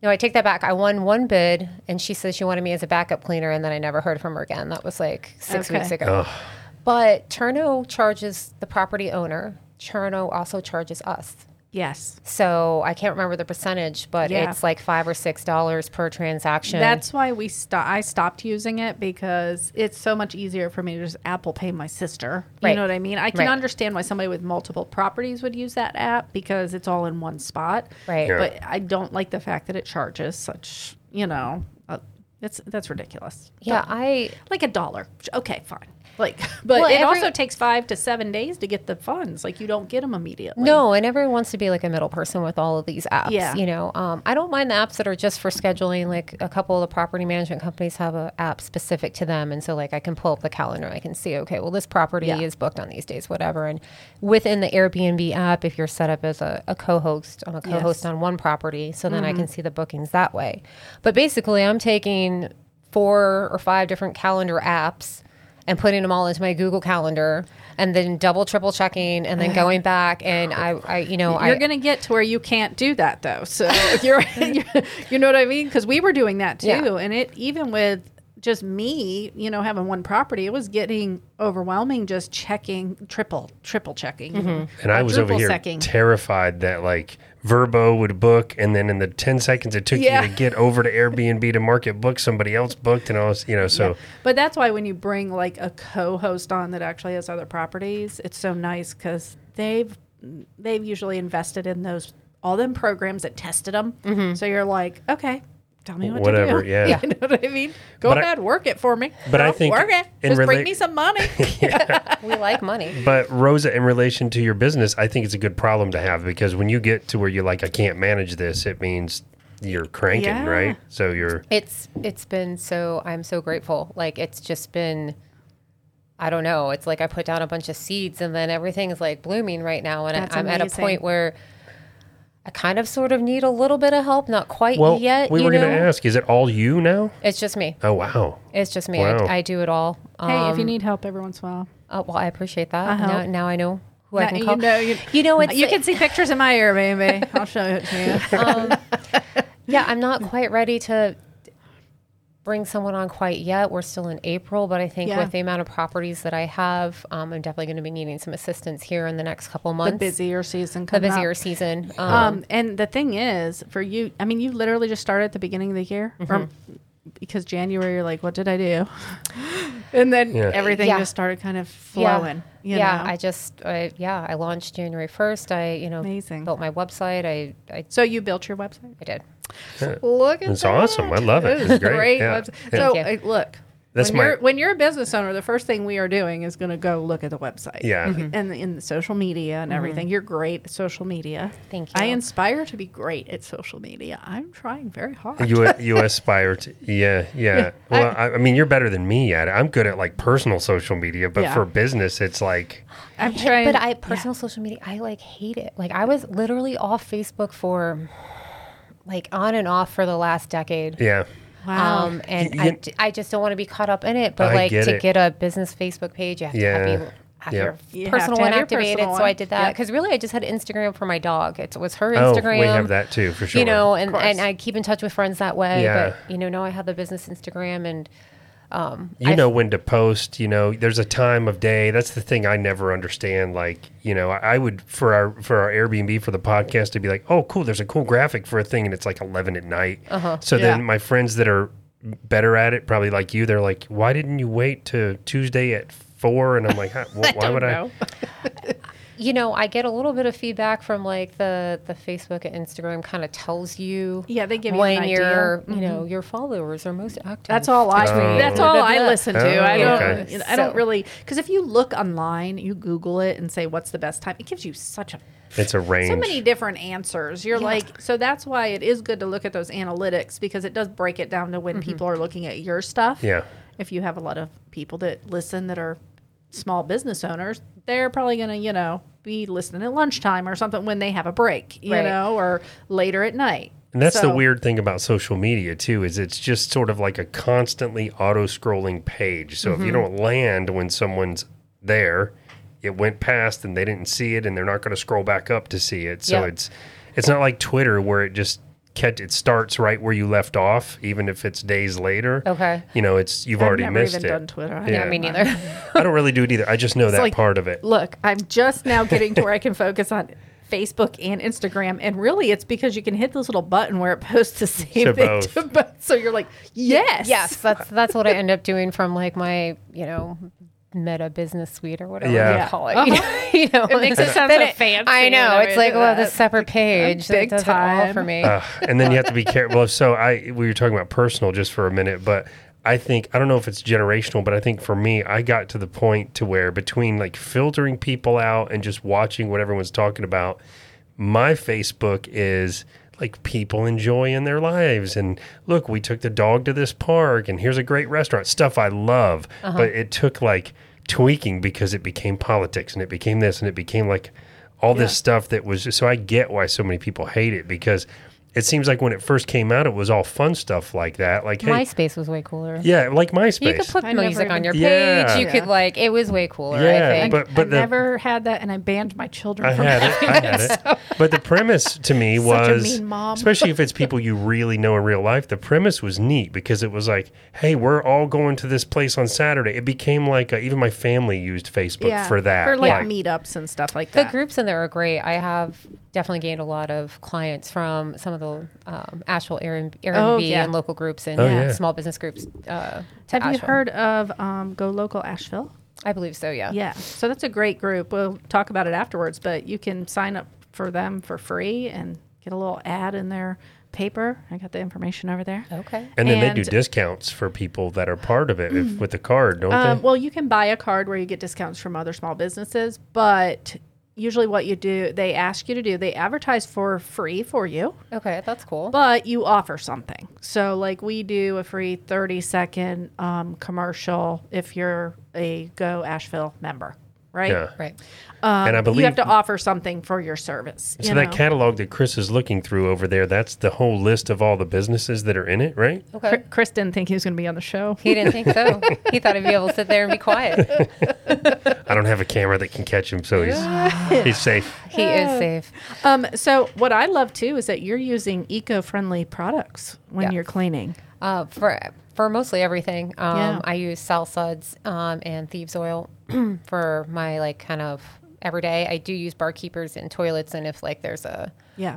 Speaker 4: No, I take that back. I won one bid, and she said she wanted me as a backup cleaner, and then I never heard from her again. That was like 6 weeks ago. But Cherno charges the property owner. Cherno also charges us.
Speaker 2: Yes.
Speaker 4: So I can't remember the percentage, but it's like $5 or $6 per transaction.
Speaker 2: That's why I stopped using it, because it's so much easier for me to just Apple Pay my sister. You know what I mean? I can understand why somebody with multiple properties would use that app, because it's all in one spot.
Speaker 4: Right.
Speaker 3: Yeah.
Speaker 2: But I don't like the fact that it charges such, that's ridiculous.
Speaker 4: Yeah,
Speaker 2: Like $1. Okay, fine. But it also takes 5 to 7 days to get the funds. Like, you don't get them immediately.
Speaker 4: No, and everyone wants to be like a middle person with all of these apps.
Speaker 2: Yeah.
Speaker 4: I don't mind the apps that are just for scheduling. Like, a couple of the property management companies have an app specific to them. And so, like, I can pull up the calendar. I can see, okay, well, this property is booked on these days, whatever. And within the Airbnb app, if you're set up as a co-host, I'm a co-host on one property. So then I can see the bookings that way. But basically, I'm taking 4 or 5 different calendar apps and putting them all into my Google Calendar, and then triple checking, and then going back. And
Speaker 2: you're going to get to where you can't do that, though. So you know what I mean? Because we were doing that too, and it, even with just me, having one property, it was getting overwhelming just checking, triple checking.
Speaker 3: And I was over here terrified that like Vrbo would book, and then in the 10 seconds it took you to get over to Airbnb to mark it booked, somebody else booked, and I was, so. Yeah.
Speaker 2: But that's why when you bring like a co-host on that actually has other properties, it's so nice, because they've usually invested in all them programs that tested them. So you're like, okay, tell me what to do.
Speaker 3: Yeah.
Speaker 2: You know what I mean? Go ahead, work it for me.
Speaker 3: But I think
Speaker 2: work it. Just bring me some money.
Speaker 4: We like money.
Speaker 3: But Rosa, in relation to your business, I think it's a good problem to have, because when you get to where you're like, I can't manage this, it means you're cranking, right? So
Speaker 4: it's been I'm so grateful. Like, it's just been, I don't know. It's like I put down a bunch of seeds, and then everything is like blooming right now. And I'm at a point where I kind of sort of need a little bit of help, not quite yet.
Speaker 3: We were going to ask, is it all you now?
Speaker 4: It's just me.
Speaker 3: Oh, wow.
Speaker 4: It's just me.
Speaker 3: Wow.
Speaker 4: I do it all.
Speaker 2: Hey, if you need help every once in a while.
Speaker 4: Well, I appreciate that. Now I know who I can call.
Speaker 2: You can see pictures in my Airbnb. I'll show it to you.
Speaker 4: I'm not quite ready to bring someone on quite yet. We're still in April, but I think with the amount of properties that I have, I'm definitely going to be needing some assistance here in the next couple of months.
Speaker 2: The busier season. And the thing is, for you, I mean, you literally just started at the beginning of the year, because January, you're like, what did I do? And then everything just started kind of flowing. You know?
Speaker 4: I launched January 1st.
Speaker 2: Amazing.
Speaker 4: Built my website.
Speaker 2: So you built your website?
Speaker 4: I did.
Speaker 2: Look at that.
Speaker 3: It's awesome. I love it. It's great.
Speaker 2: Website. So look, when you're a business owner, the first thing we are doing is going to go look at the website.
Speaker 3: Yeah.
Speaker 2: And in the social media and everything. You're great at social media.
Speaker 4: Thank you.
Speaker 2: I aspire to be great at social media. I'm trying very hard.
Speaker 3: You aspire to, yeah. Well, I mean, you're better than me at it. I'm good at like personal social media, but for business, it's like.
Speaker 2: I'm trying.
Speaker 4: But personal social media, I like hate it. Like, I was literally off Facebook for like on and off for the last decade.
Speaker 3: Yeah.
Speaker 2: Wow.
Speaker 4: I just don't want to be caught up in it. But get a business Facebook page, you have to have your personal one activated. So I did that because really I just had Instagram for my dog. It was her Instagram.
Speaker 3: We have that too, for sure.
Speaker 4: And I keep in touch with friends that way. Yeah. But now I have the business Instagram, and
Speaker 3: when to post. There's a time of day. That's the thing I never understand. Like, I would for our Airbnb for the podcast to be like, oh, cool. There's a cool graphic for a thing, and it's like 11 at night. So then my friends that are better at it, probably like you, they're like, why didn't you wait to Tuesday at 4? And I'm like, why would I?
Speaker 4: I get a little bit of feedback from like the Facebook and Instagram kind of tells you.
Speaker 2: Yeah, they give you
Speaker 4: when
Speaker 2: an
Speaker 4: your your followers are most active.
Speaker 2: That's all I listen to. I don't really, because if you look online, you Google it and say what's the best time, it gives you
Speaker 3: it's a range.
Speaker 2: So many different answers. You're like, so that's why it is good to look at those analytics, because it does break it down to when people are looking at your stuff.
Speaker 3: Yeah.
Speaker 2: If you have a lot of people that listen that are small business owners, they're probably going to, be listening at lunchtime or something when they have a break, you know, or later at night.
Speaker 3: And that's the weird thing about social media too, is it's just sort of like a constantly auto-scrolling page. So if you don't land when someone's there, it went past and they didn't see it, and they're not going to scroll back up to see it. So it's not like Twitter where it just it starts right where you left off, even if it's days later.
Speaker 4: Okay.
Speaker 3: You know, you've already
Speaker 2: I've
Speaker 3: missed
Speaker 2: never even
Speaker 3: it.
Speaker 2: done Twitter.
Speaker 3: Yeah,
Speaker 4: Me neither.
Speaker 3: I don't really do it either. I just know that
Speaker 2: like,
Speaker 3: part of it.
Speaker 2: Look, I'm just now getting to where I can focus on Facebook and Instagram, and really it's because you can hit this little button where it posts the same
Speaker 3: To
Speaker 2: thing
Speaker 3: both.
Speaker 2: to both. So you're like, yes.
Speaker 4: Yes, that's what I end up doing from like my, Meta Business Suite or whatever
Speaker 3: Yeah.
Speaker 4: you call it.
Speaker 2: Uh-huh. It makes it sound
Speaker 4: Then
Speaker 2: so fancy.
Speaker 4: I know.
Speaker 2: when
Speaker 4: It's
Speaker 2: I
Speaker 4: like,
Speaker 2: do
Speaker 4: well,
Speaker 2: that.
Speaker 4: this separate page.
Speaker 2: Big
Speaker 4: that does it all
Speaker 2: time.
Speaker 4: for me.
Speaker 3: And then you have to be careful. So we were talking about personal just for a minute, but I don't know if it's generational, but I think for me, I got to the point to where between like filtering people out and just watching what everyone's talking about, my Facebook is like people enjoying their lives. And look, we took the dog to this park and here's a great restaurant, stuff I love. But it took like tweaking because it became politics and it became this and it became like all this stuff that was so I get why so many people hate it, because it seems like when it first came out, it was all fun stuff like that. Like, hey,
Speaker 4: MySpace was way cooler.
Speaker 3: yeah, like MySpace.
Speaker 4: You could put
Speaker 2: I never
Speaker 4: music on your
Speaker 2: even-
Speaker 4: page.
Speaker 3: Yeah.
Speaker 4: You could it was way cooler.
Speaker 3: Yeah,
Speaker 4: I think.
Speaker 3: but
Speaker 2: I
Speaker 3: the,
Speaker 2: never had that, and I banned my children
Speaker 3: I
Speaker 2: from
Speaker 3: had
Speaker 2: having
Speaker 3: it. I had it. But the premise to me
Speaker 2: Such a
Speaker 3: was,
Speaker 2: mean mom.
Speaker 3: especially if it's people you really know in real life, the premise was neat because it was like, hey, we're all going to this place on Saturday. It became like even my family used Facebook for that.
Speaker 2: For like meetups and stuff like
Speaker 4: The
Speaker 2: that.
Speaker 4: groups in there are great. I have definitely gained a lot of clients from some of the Asheville Airbnb
Speaker 2: yeah.
Speaker 4: and local groups and
Speaker 3: yeah.
Speaker 4: small business groups.
Speaker 2: Have you
Speaker 4: Asheville.
Speaker 2: heard of Go Local Asheville?
Speaker 4: I believe so, yeah.
Speaker 2: Yeah. So that's a great group. We'll talk about it afterwards, but you can sign up for them for free and get a little ad in their paper. I got the information over there.
Speaker 4: Okay.
Speaker 3: And then they do
Speaker 2: And-
Speaker 3: discounts for people that are part of it with the card, don't they?
Speaker 2: Well, you can buy a card where you get discounts from other small businesses, but usually what you do, they ask you to do, they advertise for free for you,
Speaker 4: Okay, that's cool.
Speaker 2: but you offer something. So like we do a free 30-second commercial if you're a Go Asheville member, right?
Speaker 3: Yeah.
Speaker 4: Right.
Speaker 3: And I believe
Speaker 2: You have to offer something for your service.
Speaker 3: so
Speaker 2: you
Speaker 3: that
Speaker 2: know?
Speaker 3: catalog that Chris is looking through over there, that's the whole list of all the businesses that are in it, right?
Speaker 4: Okay.
Speaker 2: Chris didn't think he was going to be on the show.
Speaker 4: He didn't think so. He thought he'd be able to sit there and be quiet.
Speaker 3: I don't have a camera that can catch him, so he's safe.
Speaker 4: He is safe.
Speaker 2: So what I love too is that you're using eco-friendly products when
Speaker 4: Yeah.
Speaker 2: you're cleaning.
Speaker 4: For mostly everything,
Speaker 2: Yeah.
Speaker 4: I use Sal Suds and Thieves Oil for my like kind of everyday. I do use bar keepers in toilets, and if like there's a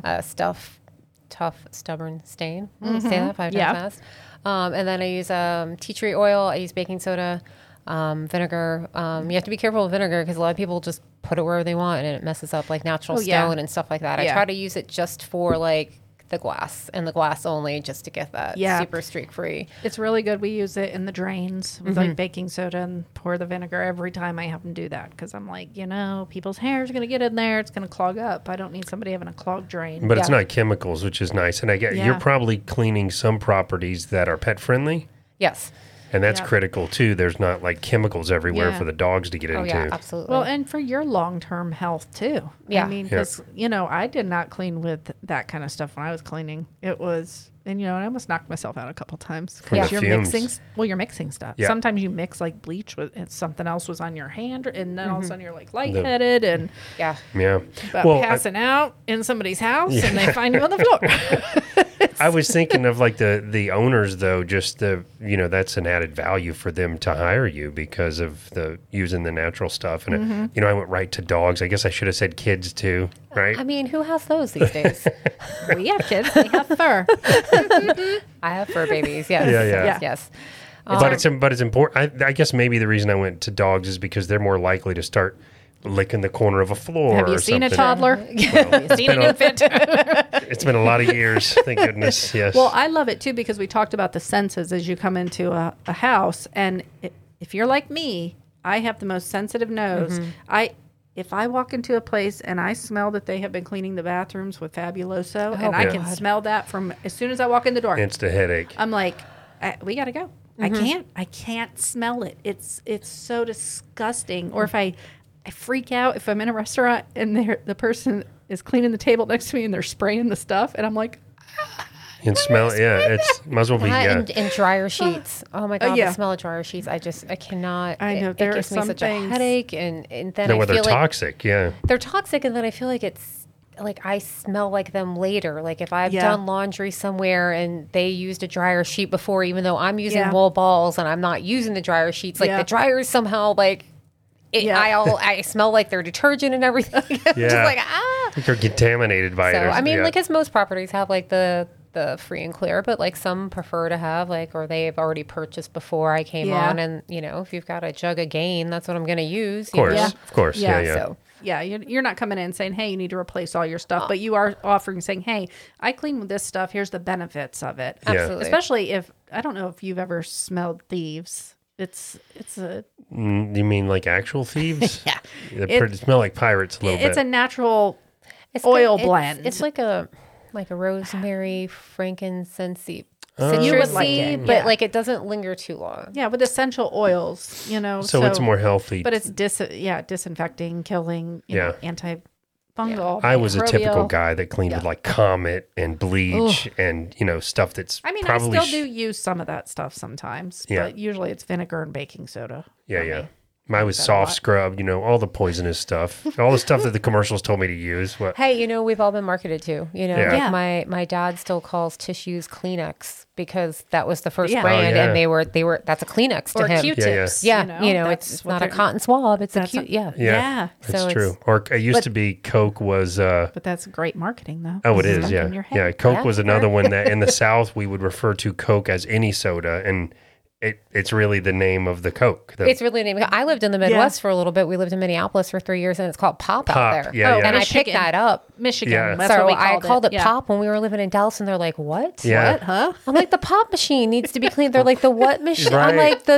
Speaker 4: tough, stubborn stain, say that 5 times
Speaker 2: Yeah.
Speaker 4: fast. And then I use tea tree oil. I use baking soda, vinegar. You have to be careful with vinegar because a lot of people just put it wherever they want, and it messes up like natural
Speaker 2: Oh, yeah.
Speaker 4: stone and stuff like that.
Speaker 2: Yeah.
Speaker 4: I try to use it just for like the glass and the glass only, just to get that
Speaker 2: Yeah.
Speaker 4: super streak free.
Speaker 2: It's really good. We use it in the drains with like baking soda and pour the vinegar every time I have them do that because I'm like, people's hair is going to get in there. It's going to clog up. I don't need somebody having a clogged drain.
Speaker 3: But it's
Speaker 4: Yeah.
Speaker 3: not chemicals, which is nice. And I get
Speaker 2: Yeah.
Speaker 3: you're probably cleaning some properties that are pet friendly,
Speaker 4: Yes.
Speaker 3: and that's
Speaker 2: Yeah.
Speaker 3: critical too. There's not like chemicals everywhere
Speaker 2: Yeah.
Speaker 3: for the dogs to get
Speaker 4: Oh
Speaker 3: into.
Speaker 4: yeah, absolutely.
Speaker 2: Well, and for your long-term health too.
Speaker 4: Yeah.
Speaker 2: I mean, because, I did not clean with that kind of stuff when I was cleaning. It was, and I almost knocked myself out a couple times.
Speaker 3: From
Speaker 2: Because
Speaker 3: the
Speaker 2: you're
Speaker 3: fumes.
Speaker 2: mixing, you're mixing stuff.
Speaker 3: Yeah.
Speaker 2: Sometimes you mix like bleach with and something else was on your hand, and then all of a sudden you're like lightheaded and
Speaker 4: yeah.
Speaker 3: Yeah.
Speaker 2: about passing out in somebody's house, and they find you on the floor.
Speaker 3: I was thinking of like the owners though, just that's an added value for them to hire you because of the using the natural stuff. And I went right to dogs. I guess I should have said kids too, right?
Speaker 4: I mean, who has those these days?
Speaker 2: We have kids. They have fur.
Speaker 4: I have fur babies. Yes.
Speaker 3: Yeah, yeah.
Speaker 4: Yes. Yes.
Speaker 3: But it's important. I guess maybe the reason I went to dogs is because they're more likely to start licking the corner of a floor.
Speaker 2: Have you
Speaker 3: or
Speaker 2: seen a
Speaker 3: something.
Speaker 2: toddler? Have you seen an infant?
Speaker 3: It's been a lot of years. Thank goodness. Yes.
Speaker 2: Well, I love it too because we talked about the senses as you come into a house, and if you're like me, I have the most sensitive nose. If I walk into a place and I smell that they have been cleaning the bathrooms with Fabuloso, and I
Speaker 3: God.
Speaker 2: can smell that from as soon as I walk in the door,
Speaker 3: Instant headache.
Speaker 2: I'm like, we gotta go. I can't smell it. It's so disgusting. Or if I freak out if I'm in a restaurant and the person is cleaning the table next to me and they're spraying the stuff, and I'm like,
Speaker 3: You can smell it. Yeah. It's might as well be.
Speaker 4: That and dryer sheets. Oh my god,
Speaker 2: yeah.
Speaker 4: the smell of dryer sheets. I cannot.
Speaker 2: I know,
Speaker 4: It
Speaker 2: there
Speaker 4: gives
Speaker 2: are
Speaker 4: me
Speaker 2: some
Speaker 4: such
Speaker 2: things-
Speaker 4: a headache, and then
Speaker 3: No,
Speaker 4: I
Speaker 3: where
Speaker 4: feel
Speaker 3: they're
Speaker 4: like
Speaker 3: toxic. Yeah.
Speaker 4: they're toxic, and then I feel like it's like I smell like them later. Like if I've
Speaker 2: Yeah.
Speaker 4: done laundry somewhere and they used a dryer sheet before, even though I'm using
Speaker 2: Yeah.
Speaker 4: wool balls and I'm not using the dryer sheets, like
Speaker 2: Yeah.
Speaker 4: the dryers somehow like
Speaker 2: Yeah.
Speaker 4: I smell like their detergent and everything. I'm just
Speaker 3: Yeah.
Speaker 4: like ah.
Speaker 3: Like they're contaminated by it.
Speaker 4: So
Speaker 3: or-
Speaker 4: I mean,
Speaker 3: yeah.
Speaker 4: like as most properties have like the free and clear, but like some prefer to have like, or they've already purchased before I came
Speaker 2: Yeah.
Speaker 4: on, and you know, if you've got a jug of Gain, that's what I'm going to use.
Speaker 3: Of course.
Speaker 2: Yeah.
Speaker 3: Of course. Yeah.
Speaker 2: Yeah,
Speaker 3: Yeah.
Speaker 4: So
Speaker 2: Yeah, you're not coming in saying, "Hey, you need to replace all your stuff," but you are offering saying, "Hey, I clean with this stuff. Here's the benefits of it."
Speaker 3: Yeah.
Speaker 4: absolutely.
Speaker 2: Especially if I don't know if you've ever smelled thieves. It's a
Speaker 3: You mean like actual thieves?
Speaker 2: Yeah.
Speaker 3: They smell like pirates a little
Speaker 2: it's
Speaker 3: bit.
Speaker 2: a natural
Speaker 4: It's
Speaker 2: oil
Speaker 4: it's-
Speaker 2: blend.
Speaker 4: It's like a rosemary, frankincense,
Speaker 2: You would like
Speaker 4: citrusy,
Speaker 2: it,
Speaker 4: but
Speaker 2: yeah.
Speaker 4: like it doesn't linger too long.
Speaker 2: yeah with essential oils, you know.
Speaker 3: so it's more healthy.
Speaker 2: but it's disinfecting, killing, you know, antifungal.
Speaker 3: I was a typical
Speaker 2: microbial.
Speaker 3: guy that cleaned with like Comet and bleach and, stuff that's
Speaker 2: I mean,
Speaker 3: probably
Speaker 2: I still do use some of that stuff sometimes,
Speaker 3: Yeah.
Speaker 2: but usually it's vinegar and baking soda.
Speaker 3: Yeah,
Speaker 2: for
Speaker 3: yeah.
Speaker 2: me.
Speaker 3: Mine was
Speaker 2: that a
Speaker 3: soft
Speaker 2: lot.
Speaker 3: scrub, all the poisonous stuff, all the stuff that the commercials told me to use. What?
Speaker 4: Hey, we've all been marketed to.
Speaker 3: Yeah.
Speaker 4: Like
Speaker 2: Yeah.
Speaker 4: my dad still calls tissues Kleenex because that was the first
Speaker 2: Yeah.
Speaker 4: brand,
Speaker 3: Oh, yeah.
Speaker 4: and they were that's a Kleenex to
Speaker 2: Or
Speaker 4: him.
Speaker 2: Q-tips.
Speaker 4: Yeah,
Speaker 2: that's
Speaker 4: it's
Speaker 2: what
Speaker 4: not a
Speaker 2: they're-
Speaker 4: cotton swab. It's a
Speaker 2: That's
Speaker 4: cute.
Speaker 2: a-
Speaker 4: Yeah.
Speaker 2: Yeah.
Speaker 3: That's
Speaker 4: So
Speaker 3: true.
Speaker 4: it's-
Speaker 3: Or it used
Speaker 2: but-
Speaker 3: to be Coke was.
Speaker 2: But that's great marketing, though.
Speaker 3: Oh, it
Speaker 2: It's
Speaker 3: is.
Speaker 2: stuck
Speaker 3: Yeah,
Speaker 2: in your head.
Speaker 3: yeah. Coke
Speaker 4: Yeah,
Speaker 3: was another
Speaker 4: sure.
Speaker 3: one that in the South we would refer to Coke as any soda, and it's really the name of the Coke.
Speaker 4: It's really named. I lived in the Midwest for a little bit. We lived in Minneapolis for 3 years, and it's called Pop out
Speaker 3: Pop,
Speaker 4: there.
Speaker 3: yeah, yeah.
Speaker 4: And I
Speaker 2: Michigan.
Speaker 4: picked that up.
Speaker 2: Michigan.
Speaker 3: Yeah.
Speaker 2: That's
Speaker 4: So
Speaker 2: what we
Speaker 4: I called it
Speaker 2: Yeah.
Speaker 4: Pop when we were living in Dallas, and they're like, "What?
Speaker 3: Yeah.
Speaker 2: What? Huh?
Speaker 4: I'm like, the pop machine needs to be cleaned. They're like, the what machine? I'm
Speaker 3: Right.
Speaker 4: like, the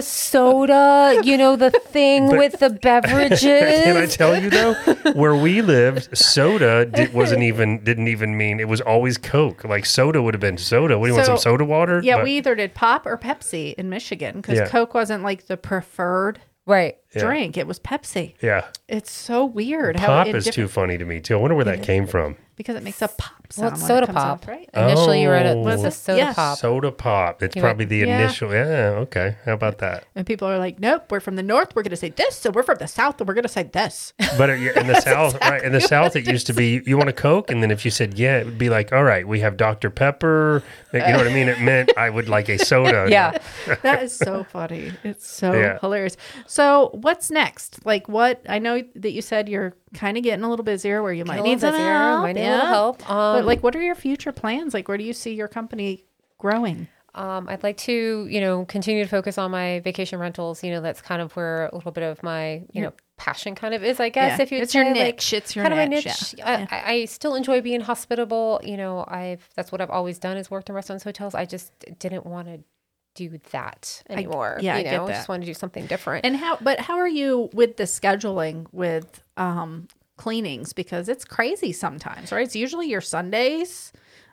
Speaker 4: soda, the thing
Speaker 3: But-
Speaker 4: with the beverages.
Speaker 3: Can I tell you though, where we lived, soda didn't even mean it was always Coke. Like soda would have been soda. What do you want,
Speaker 2: So,
Speaker 3: some soda water?
Speaker 2: Yeah,
Speaker 3: But-
Speaker 2: we either did Pop or Pepsi in Michigan because
Speaker 3: Yeah.
Speaker 2: Coke wasn't like the preferred
Speaker 4: Right.
Speaker 2: drink. It was Pepsi.
Speaker 3: Yeah,
Speaker 2: It's so weird
Speaker 3: pop
Speaker 2: in
Speaker 3: is too
Speaker 2: different-
Speaker 3: funny to me too. I wonder where that came from.
Speaker 2: because it makes a pop sound.
Speaker 4: Well, it's
Speaker 2: when
Speaker 4: soda
Speaker 2: it comes
Speaker 4: pop.
Speaker 2: off, right?
Speaker 4: Initially, you were at it.
Speaker 3: Oh.
Speaker 4: Was
Speaker 2: Was
Speaker 4: a
Speaker 2: it?
Speaker 4: soda
Speaker 2: Yeah.
Speaker 4: pop.
Speaker 3: Soda pop. It's
Speaker 4: You
Speaker 3: probably
Speaker 4: went-
Speaker 3: the
Speaker 2: Yeah.
Speaker 3: initial. Yeah. Okay. How about that?
Speaker 2: And people are like, "Nope, we're from the north. We're going to say this. So we're from the south, and we're going to say this."
Speaker 3: But in the South, right? In the South, it used to be, you want a Coke? And then if you said, yeah, it would be like, all right, we have Dr. Pepper. You know what I mean? It meant I would like a soda.
Speaker 4: Yeah.
Speaker 2: That is so funny. It's so
Speaker 3: Yeah.
Speaker 2: hilarious. So what's next? Like what? I know that you said you're kind of getting a little busier where you might need some help.
Speaker 4: Might need a little help.
Speaker 2: But like, what are your future plans? Like, where do you see your company growing?
Speaker 4: I'd like to, continue to focus on my vacation rentals. That's kind of where a little bit of my, passion kind of is, I guess.
Speaker 2: Yeah.
Speaker 4: If you
Speaker 2: It's your
Speaker 4: say,
Speaker 2: niche.
Speaker 4: Like,
Speaker 2: It's your
Speaker 4: kind of my
Speaker 2: niche,
Speaker 4: niche.
Speaker 2: yeah.
Speaker 4: I still enjoy being hospitable. That's what I've always done is worked in restaurants, hotels. I just didn't want to do that anymore.
Speaker 2: I get
Speaker 4: I
Speaker 2: that.
Speaker 4: just want to do something different.
Speaker 2: And how are you with the scheduling with cleanings? Because it's crazy sometimes, right? It's usually your Sundays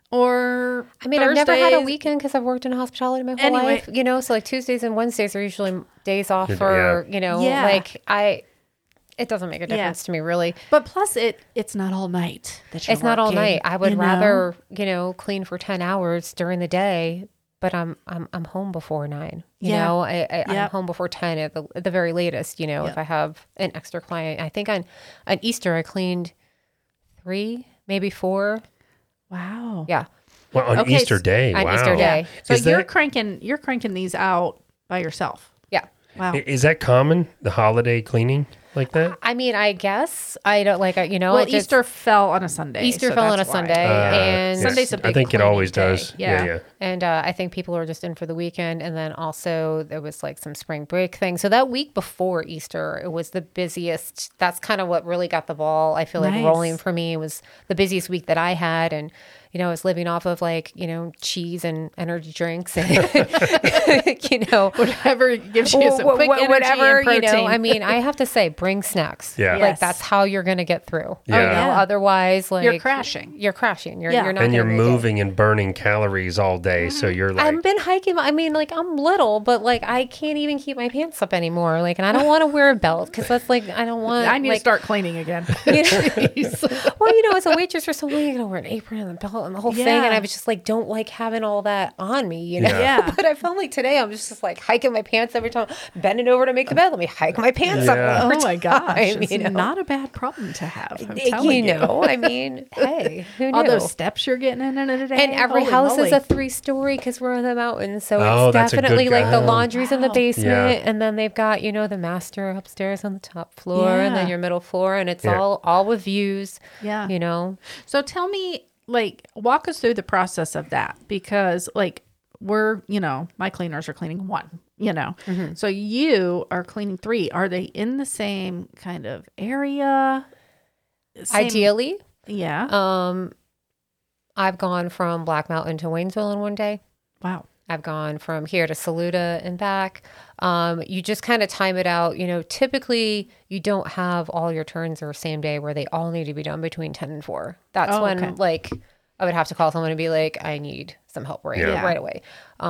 Speaker 2: or
Speaker 4: I've never had a
Speaker 2: Thursdays.
Speaker 4: weekend because I've worked in hospitality my whole
Speaker 2: Anyway.
Speaker 4: life, so like Tuesdays and Wednesdays are usually days off
Speaker 3: Yeah.
Speaker 4: for,
Speaker 2: Yeah.
Speaker 4: it doesn't make a difference to me really.
Speaker 2: But plus it's not all night. That you're
Speaker 4: It's not all
Speaker 2: working,
Speaker 4: night. I would
Speaker 2: you know?
Speaker 4: rather, clean for 10 hours during the day, but I'm home before 9.
Speaker 2: Yeah.
Speaker 4: I'm
Speaker 2: Yep.
Speaker 4: home before 10 at the very latest, if I have an extra client. I think on Easter I cleaned 3, maybe 4.
Speaker 2: Wow.
Speaker 4: Yeah.
Speaker 3: Well, on
Speaker 2: Okay,
Speaker 3: Easter Day.
Speaker 4: on
Speaker 3: wow.
Speaker 4: Easter Day.
Speaker 2: So
Speaker 3: Is
Speaker 2: you're
Speaker 3: that-
Speaker 2: cranking these out by yourself.
Speaker 4: Yeah.
Speaker 2: Wow.
Speaker 3: Is that common, the holiday cleaning like that?
Speaker 4: I guess I don't like,
Speaker 2: Well,
Speaker 4: it just-
Speaker 2: Easter fell on a Sunday.
Speaker 4: Easter
Speaker 2: so
Speaker 4: fell on
Speaker 2: that's
Speaker 4: a
Speaker 2: why.
Speaker 4: Sunday, and
Speaker 3: yes.
Speaker 2: Sunday's a big
Speaker 3: I think it
Speaker 2: cleaning
Speaker 3: always
Speaker 2: day.
Speaker 3: does.
Speaker 2: Yeah.
Speaker 3: Yeah.
Speaker 4: And I think people are just in for the weekend. And then also there was like some spring break thing. So that week before Easter, it was the busiest. That's kind of what really got the ball, I feel like,
Speaker 2: Nice.
Speaker 4: rolling for me. It was the busiest week that I had. And, I was living off of like, cheese and energy drinks and,
Speaker 2: Whatever gives you some quick energy
Speaker 4: whatever,
Speaker 2: and protein.
Speaker 4: I have to say, bring snacks.
Speaker 3: Yeah.
Speaker 4: Like
Speaker 2: Yes.
Speaker 4: that's how you're going to get through.
Speaker 3: Yeah.
Speaker 4: Otherwise, like
Speaker 2: You're crashing.
Speaker 4: You're crashing. You're
Speaker 2: Yeah.
Speaker 4: not
Speaker 3: And you're
Speaker 4: gonna make it.
Speaker 3: moving and burning calories all day. day. So you're like,
Speaker 4: I've been hiking. I mean, like I'm little, but like I can't even keep my pants up anymore. Like, and I don't want to wear a belt because that's like I don't want.
Speaker 2: I need
Speaker 4: like,
Speaker 2: to start cleaning again.
Speaker 4: Well, as a waitress or something, you gotta wear an apron and a belt and the whole thing. And I was just like, don't like having all that on me,
Speaker 2: Yeah.
Speaker 4: But I felt like today I'm just like hiking my pants every time, bending over to make the bed. Let me hike my pants up.
Speaker 3: Yeah.
Speaker 4: One more
Speaker 2: Oh my gosh,
Speaker 4: time,
Speaker 2: it's not a bad problem to have. I'm telling you.
Speaker 4: I mean, hey, who knew?
Speaker 2: All those steps you're getting in a day.
Speaker 4: And every
Speaker 2: Holy
Speaker 4: house
Speaker 2: moly.
Speaker 4: is a 3-story because we're in the mountains. So
Speaker 3: Oh,
Speaker 4: it's
Speaker 3: that's a good
Speaker 4: definitely like the
Speaker 3: guy.
Speaker 4: laundry's in the
Speaker 2: Wow.
Speaker 4: basement.
Speaker 3: Yeah.
Speaker 4: And then they've got, the master upstairs on the top floor and then
Speaker 2: Yeah.
Speaker 4: your middle floor. And it's
Speaker 3: Yeah.
Speaker 4: all with views.
Speaker 2: Yeah.
Speaker 4: So
Speaker 2: So tell me, like, walk us through the process of that because, like, we're, my cleaners are cleaning one, So you are cleaning 3. Are they in the same kind of area? Same-
Speaker 4: ideally,
Speaker 2: Yeah.
Speaker 4: I've gone from Black Mountain to Waynesville in one day.
Speaker 2: Wow.
Speaker 4: I've gone from here to Saluda and back. You just kind of time it out. Typically you don't have all your turns the same day where they all need to be done between 10 and 4. That's when
Speaker 2: okay.
Speaker 4: like I would have to call someone and be like, I need some help
Speaker 3: Yeah.
Speaker 4: right away.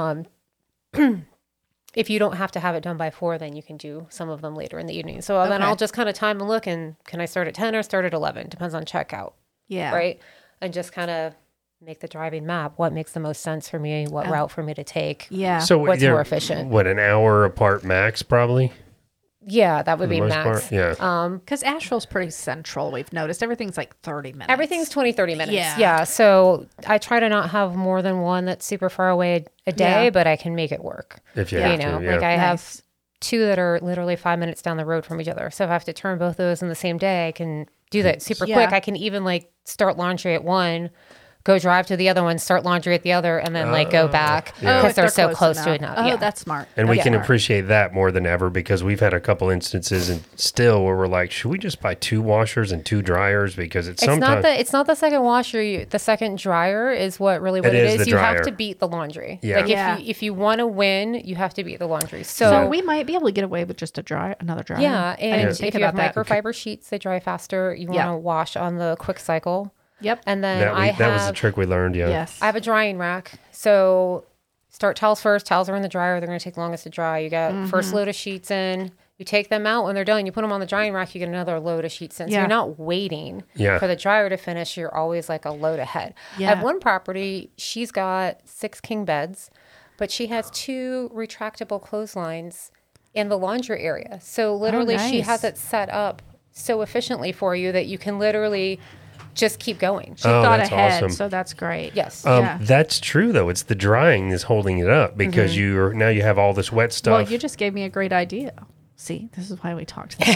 Speaker 4: If you don't have to have it done by 4, then you can do some of them later in the evening. So then
Speaker 2: Okay.
Speaker 4: I'll just kind of time and look and can I start at 10 or start at 11? Depends on checkout.
Speaker 2: Yeah.
Speaker 4: Right. And just kind of make the driving map. What makes the most sense for me? What route for me to take?
Speaker 2: Yeah.
Speaker 3: so
Speaker 4: what's
Speaker 3: they're,
Speaker 4: more efficient?
Speaker 3: What, an hour apart max, probably?
Speaker 4: Yeah, that would
Speaker 3: For
Speaker 4: be
Speaker 3: the most
Speaker 4: max.
Speaker 3: part? Yeah.
Speaker 2: Because Asheville's pretty central. We've noticed everything's like 30 minutes.
Speaker 4: Everything's 20, 30 minutes.
Speaker 2: Yeah.
Speaker 4: Yeah. So I try to not have more than one that's super far away a day,
Speaker 2: Yeah.
Speaker 4: but I can make it work.
Speaker 3: If you
Speaker 2: Yeah.
Speaker 3: have to, yeah.
Speaker 4: Like I have
Speaker 2: Nice.
Speaker 4: 2 that are literally 5 minutes down the road from each other. So if I have to turn both those in the same day, I can do that super
Speaker 2: Yeah.
Speaker 4: quick. I can even like start laundry at one, go drive to the other one, start laundry at the other, and then like go back
Speaker 3: Yeah.
Speaker 4: because
Speaker 2: if
Speaker 4: they're so close to
Speaker 2: enough.
Speaker 4: it now.
Speaker 2: Oh,
Speaker 4: Yeah.
Speaker 2: that's smart.
Speaker 3: And we
Speaker 2: That's
Speaker 3: can
Speaker 2: smart.
Speaker 3: appreciate that more than ever because we've had a couple instances and still where we're like, should we just buy 2 washers and 2 dryers? Because it's sometimes
Speaker 4: It's not the second washer. The second dryer is what
Speaker 3: It
Speaker 4: it
Speaker 3: is
Speaker 4: is.
Speaker 3: the
Speaker 4: You have
Speaker 3: dryer.
Speaker 4: to beat the laundry.
Speaker 3: Yeah.
Speaker 4: Like
Speaker 2: Yeah.
Speaker 4: if you want to win, you have to beat the laundry.
Speaker 2: So
Speaker 4: So
Speaker 2: we might be able to get away with just another dryer.
Speaker 4: yeah,
Speaker 2: I didn't
Speaker 4: and
Speaker 2: think
Speaker 4: if you have
Speaker 2: about that.
Speaker 4: microfiber sheets, they dry faster. You want
Speaker 2: Yeah.
Speaker 4: to wash on the quick cycle,
Speaker 2: Yep.
Speaker 4: and then
Speaker 3: that was the trick we learned. Yeah.
Speaker 2: Yes.
Speaker 4: I have a drying rack. So start towels first. Towels are in the dryer. They're going to take longest to dry. You got
Speaker 2: Mm-hmm.
Speaker 4: first load of sheets in. You take them out when they're done. You put them on the drying rack. You get another load of sheets in. So
Speaker 2: Yeah.
Speaker 4: you're not waiting
Speaker 3: Yeah.
Speaker 4: for the dryer to finish. You're always like a load ahead. I
Speaker 2: Yeah.
Speaker 4: have one property. She's got 6 king beds, but she has 2 retractable clotheslines in the laundry area. So literally she
Speaker 2: nice.
Speaker 4: has it set up so efficiently for you that you can literally just keep going.
Speaker 2: She
Speaker 3: Oh,
Speaker 2: thought
Speaker 3: that's
Speaker 2: ahead,
Speaker 3: awesome.
Speaker 2: so that's great.
Speaker 4: Yes.
Speaker 2: Yeah.
Speaker 3: That's true though. It's the drying is holding it up because now you have all this wet stuff.
Speaker 2: Well, you just gave me a great idea. See, this is why we talked to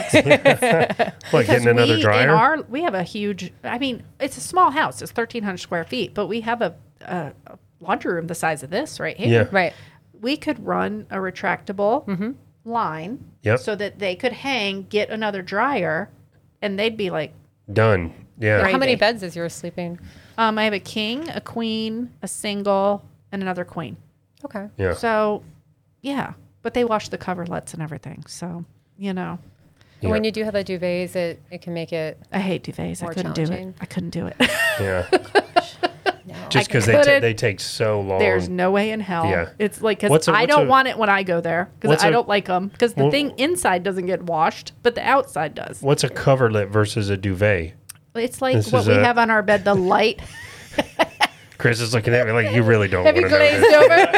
Speaker 2: the
Speaker 3: What, getting another dryer?
Speaker 2: we have a huge, I mean, it's a small house. It's 1,300 square feet, but we have a laundry room the size of this right here.
Speaker 3: Yeah.
Speaker 4: Right.
Speaker 2: We could run a retractable line
Speaker 3: Yep.
Speaker 2: so that they could get another dryer and they'd be like,
Speaker 3: Done. Yeah.
Speaker 2: Right.
Speaker 4: How many
Speaker 2: Gravy.
Speaker 4: beds is yours sleeping?
Speaker 2: I have a king, a queen, a single, and another queen.
Speaker 4: Okay.
Speaker 3: Yeah.
Speaker 2: So, yeah. But they wash the coverlets and everything. So,
Speaker 3: Yeah.
Speaker 4: And when you do have the duvets, it can make it.
Speaker 2: I hate duvets.
Speaker 4: More
Speaker 2: I couldn't do it.
Speaker 4: challenging.
Speaker 2: I couldn't do it.
Speaker 3: Yeah.
Speaker 4: No.
Speaker 3: Just because
Speaker 2: couldn't.
Speaker 3: they take so long.
Speaker 2: There's no way in hell.
Speaker 3: Yeah.
Speaker 2: It's like,
Speaker 3: What's
Speaker 2: because
Speaker 3: a-
Speaker 2: I
Speaker 3: what's
Speaker 2: don't
Speaker 3: a-
Speaker 2: want it when I go there because
Speaker 3: what's
Speaker 2: I
Speaker 3: a-
Speaker 2: don't like them because the
Speaker 3: Well-
Speaker 2: thing inside doesn't get washed, but the outside does.
Speaker 3: What's a coverlet versus a duvet?
Speaker 2: It's like
Speaker 3: This
Speaker 2: what
Speaker 3: is
Speaker 2: we
Speaker 3: a-
Speaker 2: have on our bed, the light.
Speaker 3: Chris is looking at me like you really don't
Speaker 2: Have
Speaker 3: want
Speaker 2: you
Speaker 3: to know
Speaker 2: glazed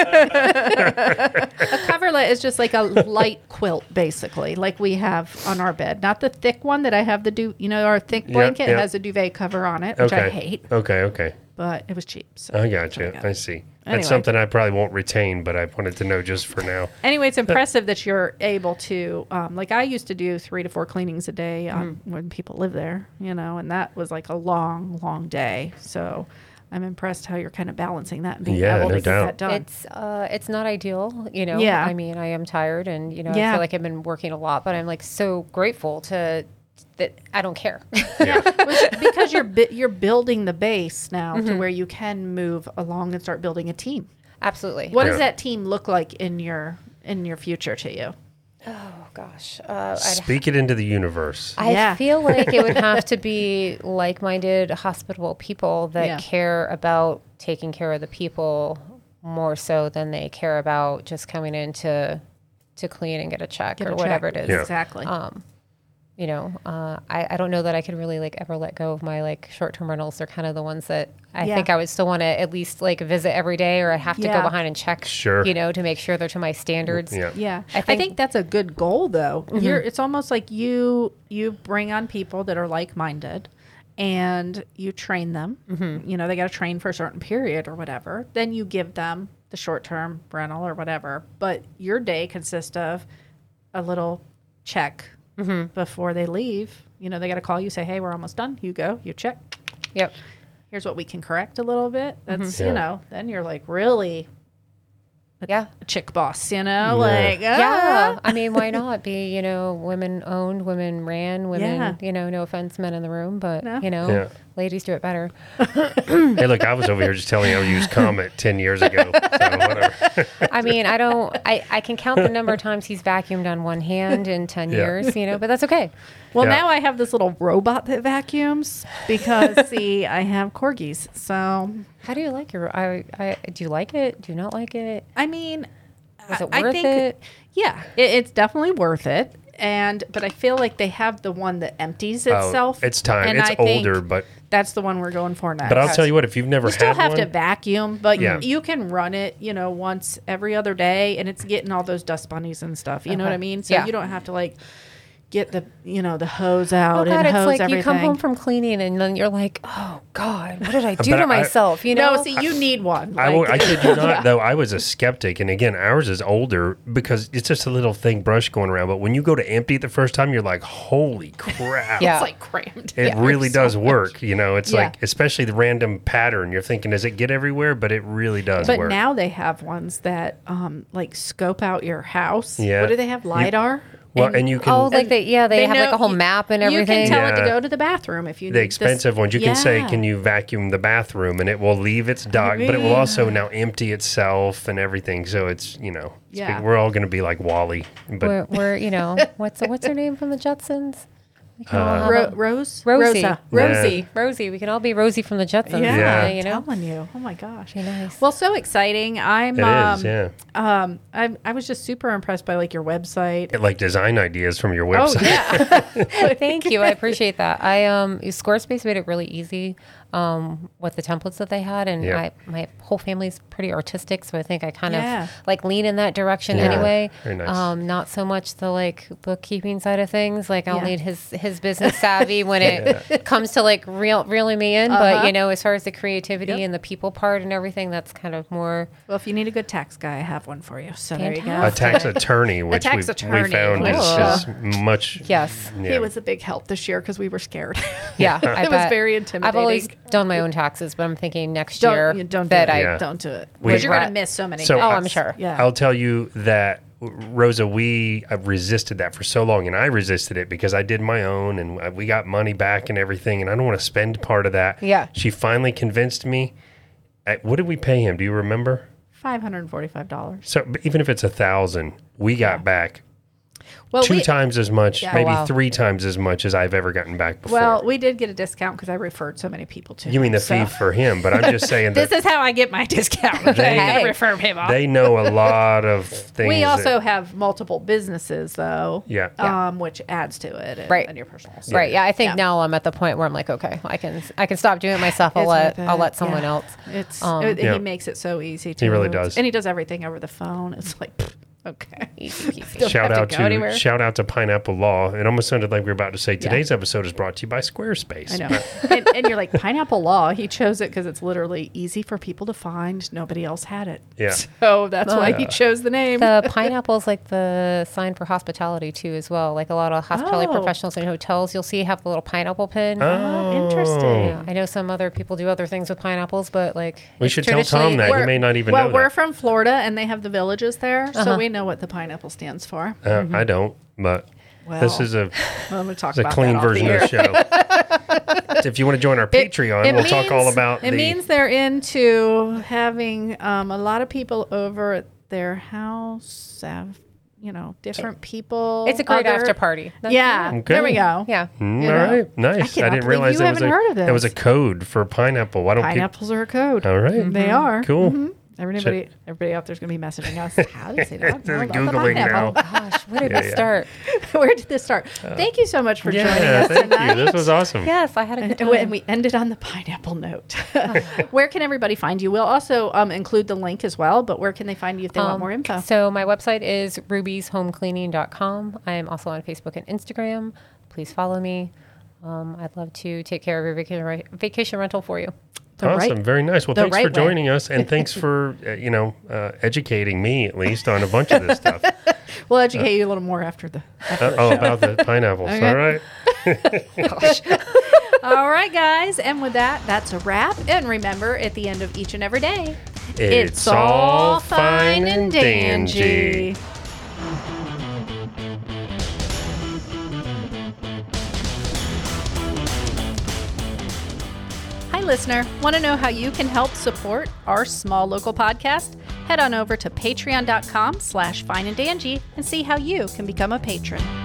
Speaker 3: this.
Speaker 2: over? A coverlet is just like a light quilt, basically, like we have on our bed. Not the thick one that I have our thick blanket
Speaker 3: yeah.
Speaker 2: has a duvet cover on it, which
Speaker 3: Okay.
Speaker 2: I hate,
Speaker 3: Okay.
Speaker 2: but it was cheap. So.
Speaker 3: I got you.
Speaker 2: got
Speaker 3: I
Speaker 2: it.
Speaker 3: see.
Speaker 2: Anyway.
Speaker 3: That's something I probably won't retain, but I wanted to know just for now.
Speaker 2: Anyway, it's impressive that you're able to, like I used to do 3 to 4 cleanings a day when people live there, and that was like a long, long day. So I'm impressed how you're kind of balancing that and being
Speaker 3: Yeah,
Speaker 2: able
Speaker 3: no
Speaker 2: to get that
Speaker 3: doubt.
Speaker 2: done.
Speaker 4: It's not ideal,
Speaker 2: Yeah.
Speaker 4: I mean, I am tired, and I
Speaker 2: Yeah.
Speaker 4: feel like I've been working a lot, but I'm like so grateful that I don't care.
Speaker 3: Yeah.
Speaker 2: Because you're building the base now to where you can move along and start building a team.
Speaker 4: Absolutely.
Speaker 2: What
Speaker 3: Yeah.
Speaker 2: does that team look like in your future to you?
Speaker 4: Oh gosh.
Speaker 3: Speak it into the universe.
Speaker 4: I
Speaker 2: Yeah.
Speaker 4: feel like it would have to be like-minded, hospitable people that
Speaker 2: Yeah.
Speaker 4: care about taking care of the people more so than they care about just coming in to clean and get a check or whatever it is.
Speaker 3: Yeah.
Speaker 2: Exactly.
Speaker 4: You know, I don't know that I could really like ever let go of my like short-term rentals. They're kind of the ones that I think I would still want to at least like visit every day, or I have to go behind and check,
Speaker 3: Sure.
Speaker 4: you know, to make sure they're to my standards.
Speaker 3: Yeah.
Speaker 2: Yeah,
Speaker 4: I
Speaker 2: I think
Speaker 4: think-
Speaker 2: that's a good goal, though. It's almost like you bring on people that are like-minded, and you train them. You know, they got to train for a certain period or whatever. Then you give them the short-term rental or whatever. But your day consists of a little check before they leave. You know, they got to call you, say, "Hey, we're almost done." You go, you check.
Speaker 4: Yep.
Speaker 2: Here's what we can correct a little bit. That's
Speaker 3: Yeah.
Speaker 2: you know, then you're like really
Speaker 4: Yeah.
Speaker 2: a chick boss. You know, like
Speaker 4: Yeah. I mean, why not be, you know, women owned, women ran, women,
Speaker 2: Yeah.
Speaker 4: you know, no offense, men in the room, but,
Speaker 2: No.
Speaker 4: you know,
Speaker 3: Yeah.
Speaker 4: ladies do it better.
Speaker 3: Hey, look, I was over here just telling you I used Comet 10 years ago. So whatever.
Speaker 4: I mean, I can count the number of times he's vacuumed on one hand in 10
Speaker 3: Yeah.
Speaker 4: years, you know, but that's okay.
Speaker 2: Well,
Speaker 3: Yeah.
Speaker 2: now I have this little robot that vacuums because, see, I have corgis. So,
Speaker 4: How do you like your, do you like it? Do you not like it?
Speaker 2: I mean,
Speaker 4: Is it
Speaker 2: I
Speaker 4: worth
Speaker 2: think,
Speaker 4: it?
Speaker 2: yeah, it's definitely worth it. But I feel like they have the one that empties itself.
Speaker 3: It's time.
Speaker 2: and
Speaker 3: It's
Speaker 2: I think
Speaker 3: older, but
Speaker 2: that's the one we're going for next.
Speaker 3: but I'll tell you what, if you've never
Speaker 2: You still
Speaker 3: had
Speaker 2: have
Speaker 3: one,
Speaker 2: to vacuum, but
Speaker 3: Yeah.
Speaker 2: you can run it, you know, once every other day, and it's getting all those dust bunnies and stuff. You know what I mean? So
Speaker 4: Yeah.
Speaker 2: you don't have to like get the, you know, the hose out
Speaker 4: Oh God,
Speaker 2: and
Speaker 4: it's
Speaker 2: hose
Speaker 4: like
Speaker 2: everything.
Speaker 4: you come home from cleaning and then you're like, oh God, what did I do
Speaker 3: But
Speaker 4: to myself? You know?
Speaker 2: No, see, you need one.
Speaker 3: I kid you not, though, I was a skeptic. And again, ours is older because it's just a little thing brush going around. But when you go to empty it the first time, you're like, holy crap.
Speaker 4: Yeah.
Speaker 2: It's like crammed.
Speaker 3: It really does work. You know, it's
Speaker 2: Yeah.
Speaker 3: like, especially the random pattern. You're thinking, does it get everywhere? But it really does
Speaker 2: But
Speaker 3: work.
Speaker 2: now they have ones that like scope out your house.
Speaker 3: Yeah.
Speaker 2: What do they have? LiDAR?
Speaker 3: well, and you can,
Speaker 4: Oh, like they have like
Speaker 2: know-
Speaker 4: a whole map and everything.
Speaker 2: You can tell it to
Speaker 3: Yeah.
Speaker 2: go to the bathroom if you
Speaker 3: the
Speaker 2: need
Speaker 3: expensive
Speaker 2: this.
Speaker 3: ones, you can say,
Speaker 2: Yeah.
Speaker 3: can you vacuum the bathroom? And it will leave its dock, but it will also now empty itself and everything. So it's, you know,
Speaker 2: Yeah.
Speaker 3: we're all going to be like Wally. But
Speaker 4: We're you know, what's her name from the Jetsons? We can all have a-
Speaker 2: Rose?
Speaker 4: Rosie.
Speaker 2: Rosa.
Speaker 4: Rosie. Rosie. We can all be Rosie from the Jetsons.
Speaker 2: Yeah,
Speaker 3: Yeah.
Speaker 4: You know?
Speaker 2: I'm telling you. Oh my gosh.
Speaker 4: Be nice.
Speaker 2: Well, so exciting. I'm
Speaker 3: it is, yeah.
Speaker 2: I was just super impressed by like your website.
Speaker 3: Like design ideas from your
Speaker 2: Oh
Speaker 3: website.
Speaker 2: yeah.
Speaker 4: Thank you. I appreciate that. Squarespace made it really easy with the templates that they had, and
Speaker 3: Yeah.
Speaker 4: my whole family's pretty artistic, so I think I kind
Speaker 2: Yeah.
Speaker 4: of like lean in that direction
Speaker 3: Yeah.
Speaker 4: anyway.
Speaker 3: Very nice.
Speaker 4: Not so much the like bookkeeping side of things. Like I'll
Speaker 2: Yeah.
Speaker 4: need his business savvy when it comes to like reeling me in. But you know, as far as the creativity and the people part and everything, that's kind of more.
Speaker 2: Well, if you need a good tax guy, I have one for you. So there you go.
Speaker 3: A tax attorney, which
Speaker 2: tax
Speaker 3: we
Speaker 2: attorney.
Speaker 3: found is
Speaker 4: Cool.
Speaker 3: much.
Speaker 4: Yes.
Speaker 3: Yeah.
Speaker 2: It was a big help this year because we were scared.
Speaker 4: Yeah, I
Speaker 2: It was
Speaker 4: bet.
Speaker 2: very
Speaker 4: I've
Speaker 2: intimidating.
Speaker 4: always done my own taxes, but I'm thinking next year
Speaker 2: don't
Speaker 4: that
Speaker 2: do it.
Speaker 4: I
Speaker 3: Yeah.
Speaker 2: Don't do it
Speaker 3: We-
Speaker 2: because you're
Speaker 4: Right.
Speaker 2: gonna miss so many.
Speaker 3: So
Speaker 2: things.
Speaker 4: Oh, I'm sure.
Speaker 2: Yeah.
Speaker 3: I'll tell you that, Rosa, we resisted that for so long, and I resisted it because I did my own, and we got money back and everything, and I don't want to spend part of that.
Speaker 4: Yeah.
Speaker 3: She finally convinced me. What did we pay him? Do you remember?
Speaker 2: $545.
Speaker 3: So but even if it's 1,000, we got back
Speaker 2: Well,
Speaker 3: two times as much,
Speaker 2: Yeah.
Speaker 3: maybe
Speaker 4: Oh, wow.
Speaker 3: 3 times as much as I've ever gotten back before.
Speaker 2: Well, we did get a discount because I referred so many people to.
Speaker 3: you mean the
Speaker 2: him, so-
Speaker 3: fee for him, but I'm just saying
Speaker 2: This
Speaker 3: that
Speaker 2: is how I get my discount. I
Speaker 4: Hey.
Speaker 2: refer him off.
Speaker 3: they know a lot of things.
Speaker 2: We also
Speaker 3: that-
Speaker 2: have multiple businesses, though.
Speaker 3: Yeah.
Speaker 2: Which adds to it. And,
Speaker 4: Right.
Speaker 2: And your personal.
Speaker 4: Right. Yeah. I think
Speaker 2: Yeah.
Speaker 4: now I'm at the point where I'm like, okay, I can stop doing it myself. I'll
Speaker 2: It's
Speaker 4: let
Speaker 2: worth it.
Speaker 4: someone
Speaker 2: Yeah.
Speaker 4: else.
Speaker 2: It's
Speaker 3: Yeah.
Speaker 2: he makes it so easy too.
Speaker 3: really does.
Speaker 2: and he does everything over the phone. It's like, pfft, okay.
Speaker 4: Easy peasy.
Speaker 2: Don't
Speaker 3: Shout
Speaker 2: have
Speaker 3: out
Speaker 2: to go anywhere.
Speaker 3: to Pineapple Law. It almost sounded like we were about to say today's episode is brought to you by Squarespace.
Speaker 2: I know.
Speaker 3: But
Speaker 2: and you're like, Pineapple Law. He chose it because it's literally easy for people to find. Nobody else had it.
Speaker 3: Yeah.
Speaker 2: So that's why he chose the name.
Speaker 4: The pineapple is like the sign for hospitality too, as well. Like a lot of hospitality
Speaker 2: Oh.
Speaker 4: professionals in hotels, you'll see have the little pineapple pin.
Speaker 2: Oh, interesting.
Speaker 4: Yeah. I know some other people do other things with pineapples, but like
Speaker 3: We
Speaker 4: it's
Speaker 3: should tell Tom
Speaker 4: traditionally-
Speaker 3: that. He may not even
Speaker 2: well,
Speaker 3: know
Speaker 2: we're
Speaker 3: that.
Speaker 2: from Florida, and they have the villages there, so we know what the pineapple stands for.
Speaker 3: I don't, but this
Speaker 2: Well,
Speaker 3: is a
Speaker 2: Well, we'll talk
Speaker 3: it's a
Speaker 2: about
Speaker 3: clean
Speaker 2: that off the
Speaker 3: version of
Speaker 2: air.
Speaker 3: the show. If you want to join our Patreon, we'll talk all about
Speaker 2: It means they're into having a lot of people over at their house. Have different people.
Speaker 4: It's a great
Speaker 2: other-
Speaker 4: after party. That's
Speaker 2: Yeah,
Speaker 3: Okay.
Speaker 2: there we go.
Speaker 4: Yeah.
Speaker 3: All
Speaker 2: you know.
Speaker 3: right, nice. I
Speaker 2: cannot
Speaker 3: didn't
Speaker 2: believe
Speaker 3: realize
Speaker 2: you
Speaker 3: there was
Speaker 2: haven't heard of
Speaker 3: there was a
Speaker 2: this.
Speaker 3: code for pineapple. Why don't people?
Speaker 2: Pineapples are a code.
Speaker 3: All right,
Speaker 2: They are.
Speaker 3: cool.
Speaker 2: Everybody out there's going to be messaging us. How do you say that?
Speaker 3: They're Googling now.
Speaker 4: Gosh, where did this start?
Speaker 2: Where did this start? Thank you so much for joining us
Speaker 3: thank
Speaker 2: tonight.
Speaker 3: you. This was awesome.
Speaker 4: Yes, I had a good time.
Speaker 2: And we ended on the pineapple note. Where can everybody find you? We'll also include the link as well, but where can they find you if they want more info?
Speaker 4: So my website is rubyshomecleaning.com. I am also on Facebook and Instagram. Please follow me. I'd love to take care of your vacation rental for you.
Speaker 3: Awesome. Very nice. Well, thanks for joining us, and thanks for, educating me, at least, on a bunch of this stuff.
Speaker 2: We'll educate you a little more after the show.
Speaker 3: About the pineapples. Okay. All right.
Speaker 2: Gosh. All right, guys. And with that, that's a wrap. And remember, at the end of each and every day,
Speaker 3: it's all fine and dandy.
Speaker 2: Hi, listener. Want to know how you can help support our small local podcast? Head on over to patreon.com/fineandangie and see how you can become a patron.